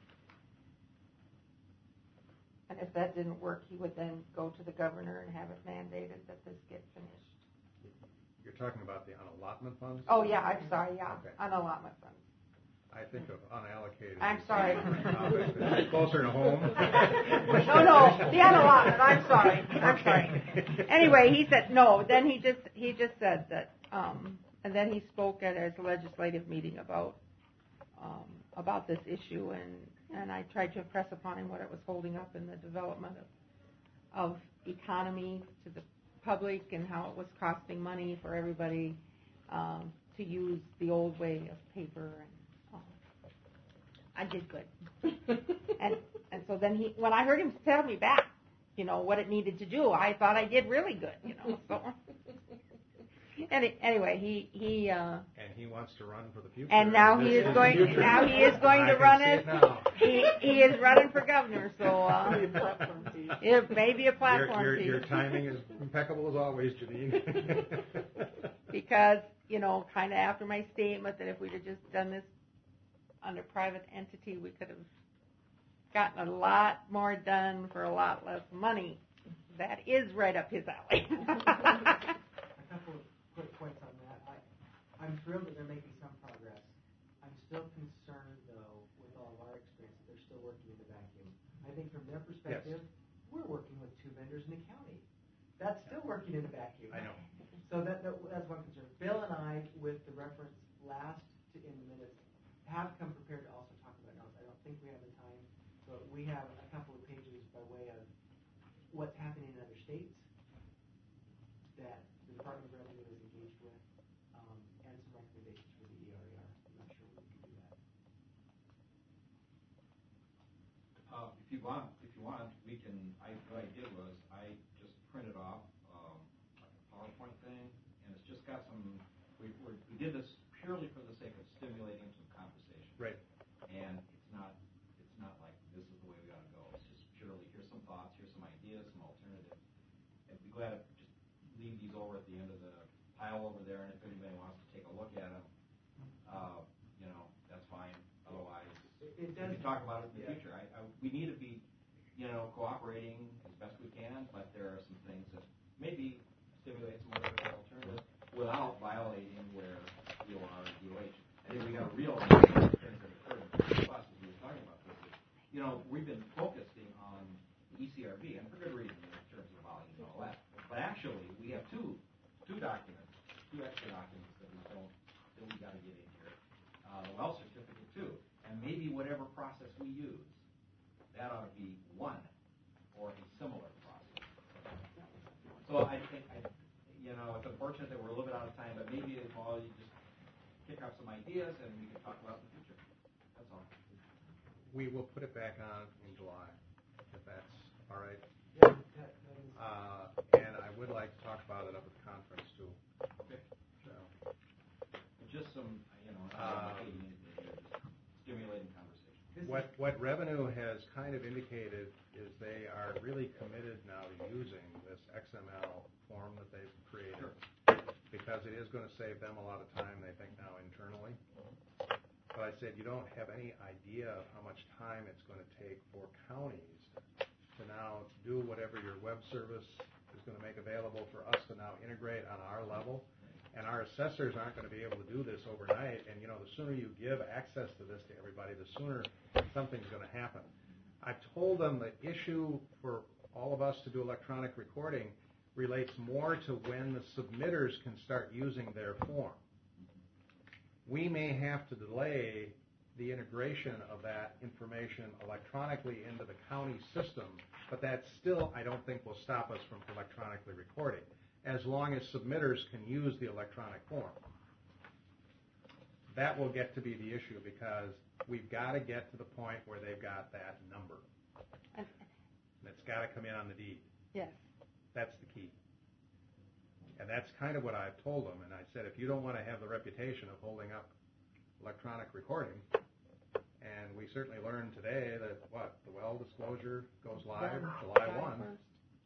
And if that didn't work, he would then go to the governor and have it mandated that this get finished. You're talking about the unallotment funds? Oh, yeah, I'm sorry, yeah, Okay. unallotment funds. I think of unallocated. I'm sorry. Closer to home. No, the unallotment, I'm sorry. Anyway, he said, no, then he just said that, and then he spoke at his legislative meeting about this issue, and I tried to impress upon him what it was holding up in the development of economy to the public and how it was costing money for everybody to use the old way of paper. And I did good. and so then when I heard him tell me back, what it needed to do, I thought I did really good, so. Anyway, he and he wants to run for the future. And now he is going to run it. He is running for governor, so it may be a platform. Your timing is impeccable as always, Janine. Because kind of after my statement that if we'd have just done this under private entity, we could have gotten a lot more done for a lot less money. That is right up his alley. A couple of quick points on that. I'm thrilled that they're making some progress. I'm still concerned, though, with all of our experience, that they're still working in the vacuum. I think from their perspective, we're working with 2 vendors in the county. That's still working in the vacuum. I know. So that's one concern. Bill and I, with the reference last in the minutes, have come prepared to also talk about notes. I don't think we have the time, but we have a couple of pages by way of what's happening in other states that the Department of Revenue is engaged with, and some recommendations for the ERER. I'm not sure we can do that. If you want, we can. What I did was I just printed off like a PowerPoint thing, and it's just got some. We did this purely for the sake of stimulating some conversation. Right. And it's not like this is the way we got to go. It's just purely here's some thoughts, here's some ideas, some alternatives. I'd be glad to just leave these over at the end of the pile over there, and if anybody wants to take a look at them, that's fine. Otherwise, we can talk about it in the future. We need to be, cooperating as best we can, but there are some things that maybe stimulate some other alternatives without violating where DOR and DOH. I think we got to realize the things that occurred in the class as we were talking about this. We've been focusing on the ECRB, and for good reason in terms of volume and all that. But actually, we have two documents, 2 extra documents that we got to get in here. The well certificate too, and maybe whatever process we use, that ought to be one or a similar process. So I think it's unfortunate that we're a little bit out of time, but maybe you just kick off some ideas and we can talk about it in the future. That's all. We will put it back on in July, if that's all right. Yeah, that is. And I would like to talk about it up at the conference too. Okay. So, just some, stimulating conversation. What Revenue has kind of indicated is they are really committed now to using this XML form that they've created. Sure. Because it is going to save them a lot of time, they think, now internally. But I said, you don't have any idea of how much time it's going to take for counties to now do whatever your web service is going to make available for us to now integrate on our level. And our assessors aren't going to be able to do this overnight. And, the sooner you give access to this to everybody, the sooner something's going to happen. I've told them the issue for all of us to do electronic recording relates more to when the submitters can start using their form. We may have to delay the integration of that information electronically into the county system, but that still, I don't think, will stop us from electronically recording, as long as submitters can use the electronic form. That will get to be the issue, because we've got to get to the point where they've got that number. And it's got to come in on the deed. Yes. That's the key. And that's kind of what I've told them. And I said, if you don't want to have the reputation of holding up electronic recording, and And we certainly learned today that, the well disclosure goes live July 1.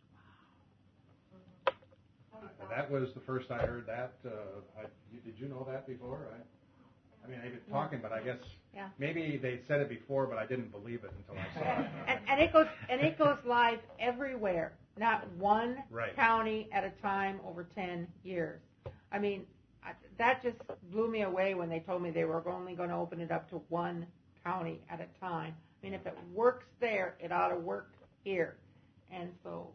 That was the first I heard that. Did you know that before? I mean, I've been talking, but I guess maybe they said it before, but I didn't believe it until I saw it. And it goes live everywhere, not one county at a time over 10 years. I mean, that just blew me away when they told me they were only going to open it up to one county at a time. I mean, if it works there, it ought to work here. And so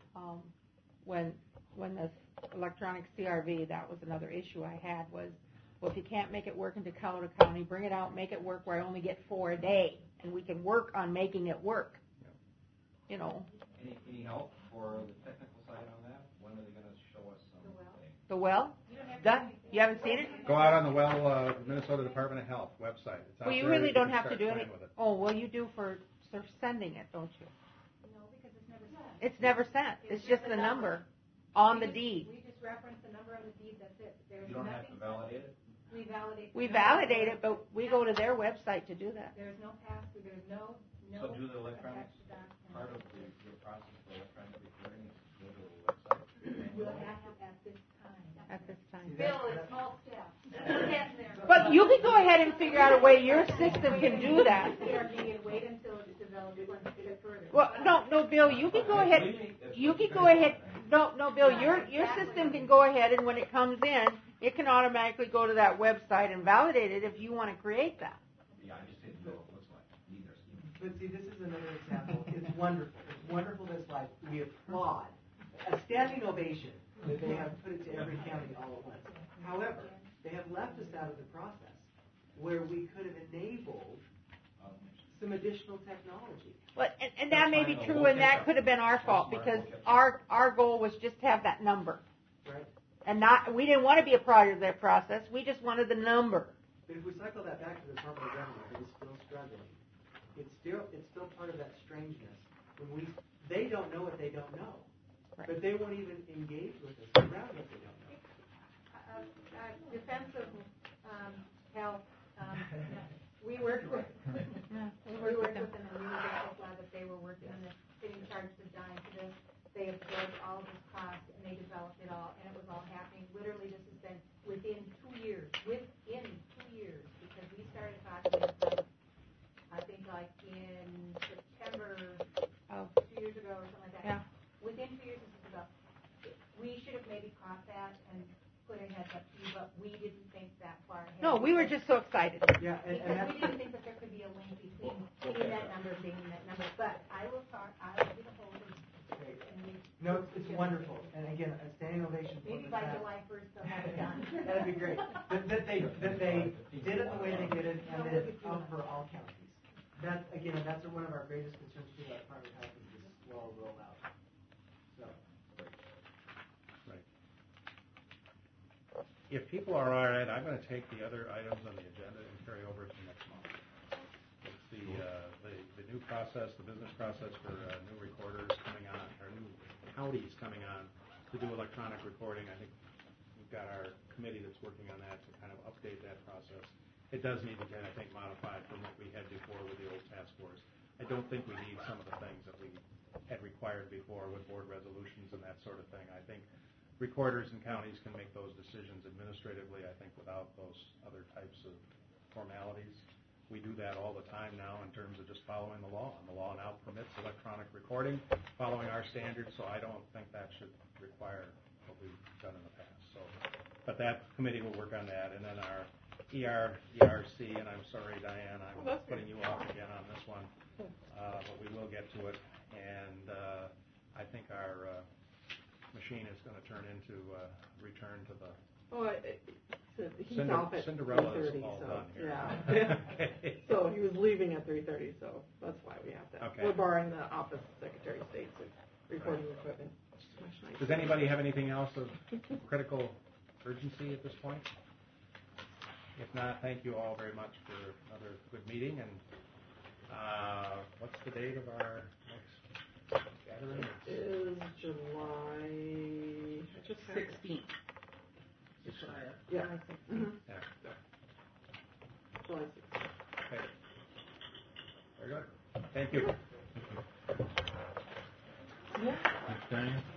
when this electronic CRV, that was another issue I had was, well, if you can't make it work in Dekalota County, bring it out, make it work where I only get 4 a day, and we can work on making it work. You know. Any help for the technical side on that? When are they going to show us something? The well? Done? You haven't seen it? Go out on the Minnesota Department of Health website. It's out well, you there. really You don't can have to start do playing anything. with it. Oh, well, you do for sending it, don't you? No, because it's never sent. It's never sent. It's just the number on the deed. We just reference the number on the deed, that's it. There's You don't have nothing. to validate it? We validate. We validate it, but we go to their website to do that. There's no pass-through, there's no. So do the electronics attached document. part of your process for electronic recording is to go to the website? We'll have to at this time. At this time. Bill, it's small steps. We're getting there. But you can go ahead and figure out a way your system can do that. Wait until it's developed further. Well, no, Bill, you can go ahead. You can go ahead. No, Bill, your system can go ahead, and when it comes in, it can automatically go to that website and validate it if you want to create that. Yeah, I just didn't know what it looks like. Neither. But see, this is another example. It's wonderful. It's wonderful this life. We applaud a standing ovation that they have put it to every county all at once. However, they have left us out of the process where we could have enabled some additional technology. Well, and that may be true, and that could have been our fault because our goal was just to have that number. Right. And we didn't want to be a part of that process. We just wanted the number. But if we cycle that back to the Department of Revenue, that is still struggling. It's still part of that strangeness when they don't know what they don't know, but they won't even engage with us around what they don't know. Defense of health. We worked with them, and we were very glad that they were working on this, getting charged a dime for this. They absorbed all of this cost and they developed it all, and it was all happening. Literally, this has been within 2 years. Within 2 years, because we started talking with them, I think, like in September 2 years ago or something like that. Yeah. Within 2 years, this is about. We should have maybe caught that and put a heads up to you, but we didn't think that far ahead. No, we were just so excited. Yeah, Because we didn't think that there could be a link between getting that number and getting that number. But I will get a hold of. No, it's wonderful. And again, a standing ovation for Maybe the by fact. July 1st they'll have it done. That'd be great. That they did it the way they did it, and that it's up for all counties. That's one of our greatest concerns too about Department of Health is this well roll out. So. Right. If people are all right, I'm going to take the other items on the agenda and carry over to next month. It's the new process, the business process for new recorders coming on, or new counties coming on to do electronic recording. I think we've got our committee that's working on that to kind of update that process. It does need to get, I think, modified from what we had before with the old task force. I don't think we need some of the things that we had required before with board resolutions and that sort of thing. I think recorders and counties can make those decisions administratively, I think, without those other types of formalities. We do that all the time now in terms of just following the law. And the law now permits electronic recording, following our standards, so I don't think that should require what we've done in the past. So, but that committee will work on that. And then our ERC, and I'm sorry, Diane, I'm putting you off again on this one, but we will get to it. And I think our machine is going to return to the he's off at Cinderella's 3:30, all so done here. yeah. Okay. So he was leaving at 3:30, so that's why we have that. Okay. We're borrowing the office Secretary of State's recording equipment. Does anybody have anything else of critical urgency at this point? If not, thank you all very much for another good meeting. And what's the date of our next gathering? It is July 16th. Yeah. Mm-hmm. Yeah. July 16th. Okay. Thank you. Yeah. Thanks, Diane.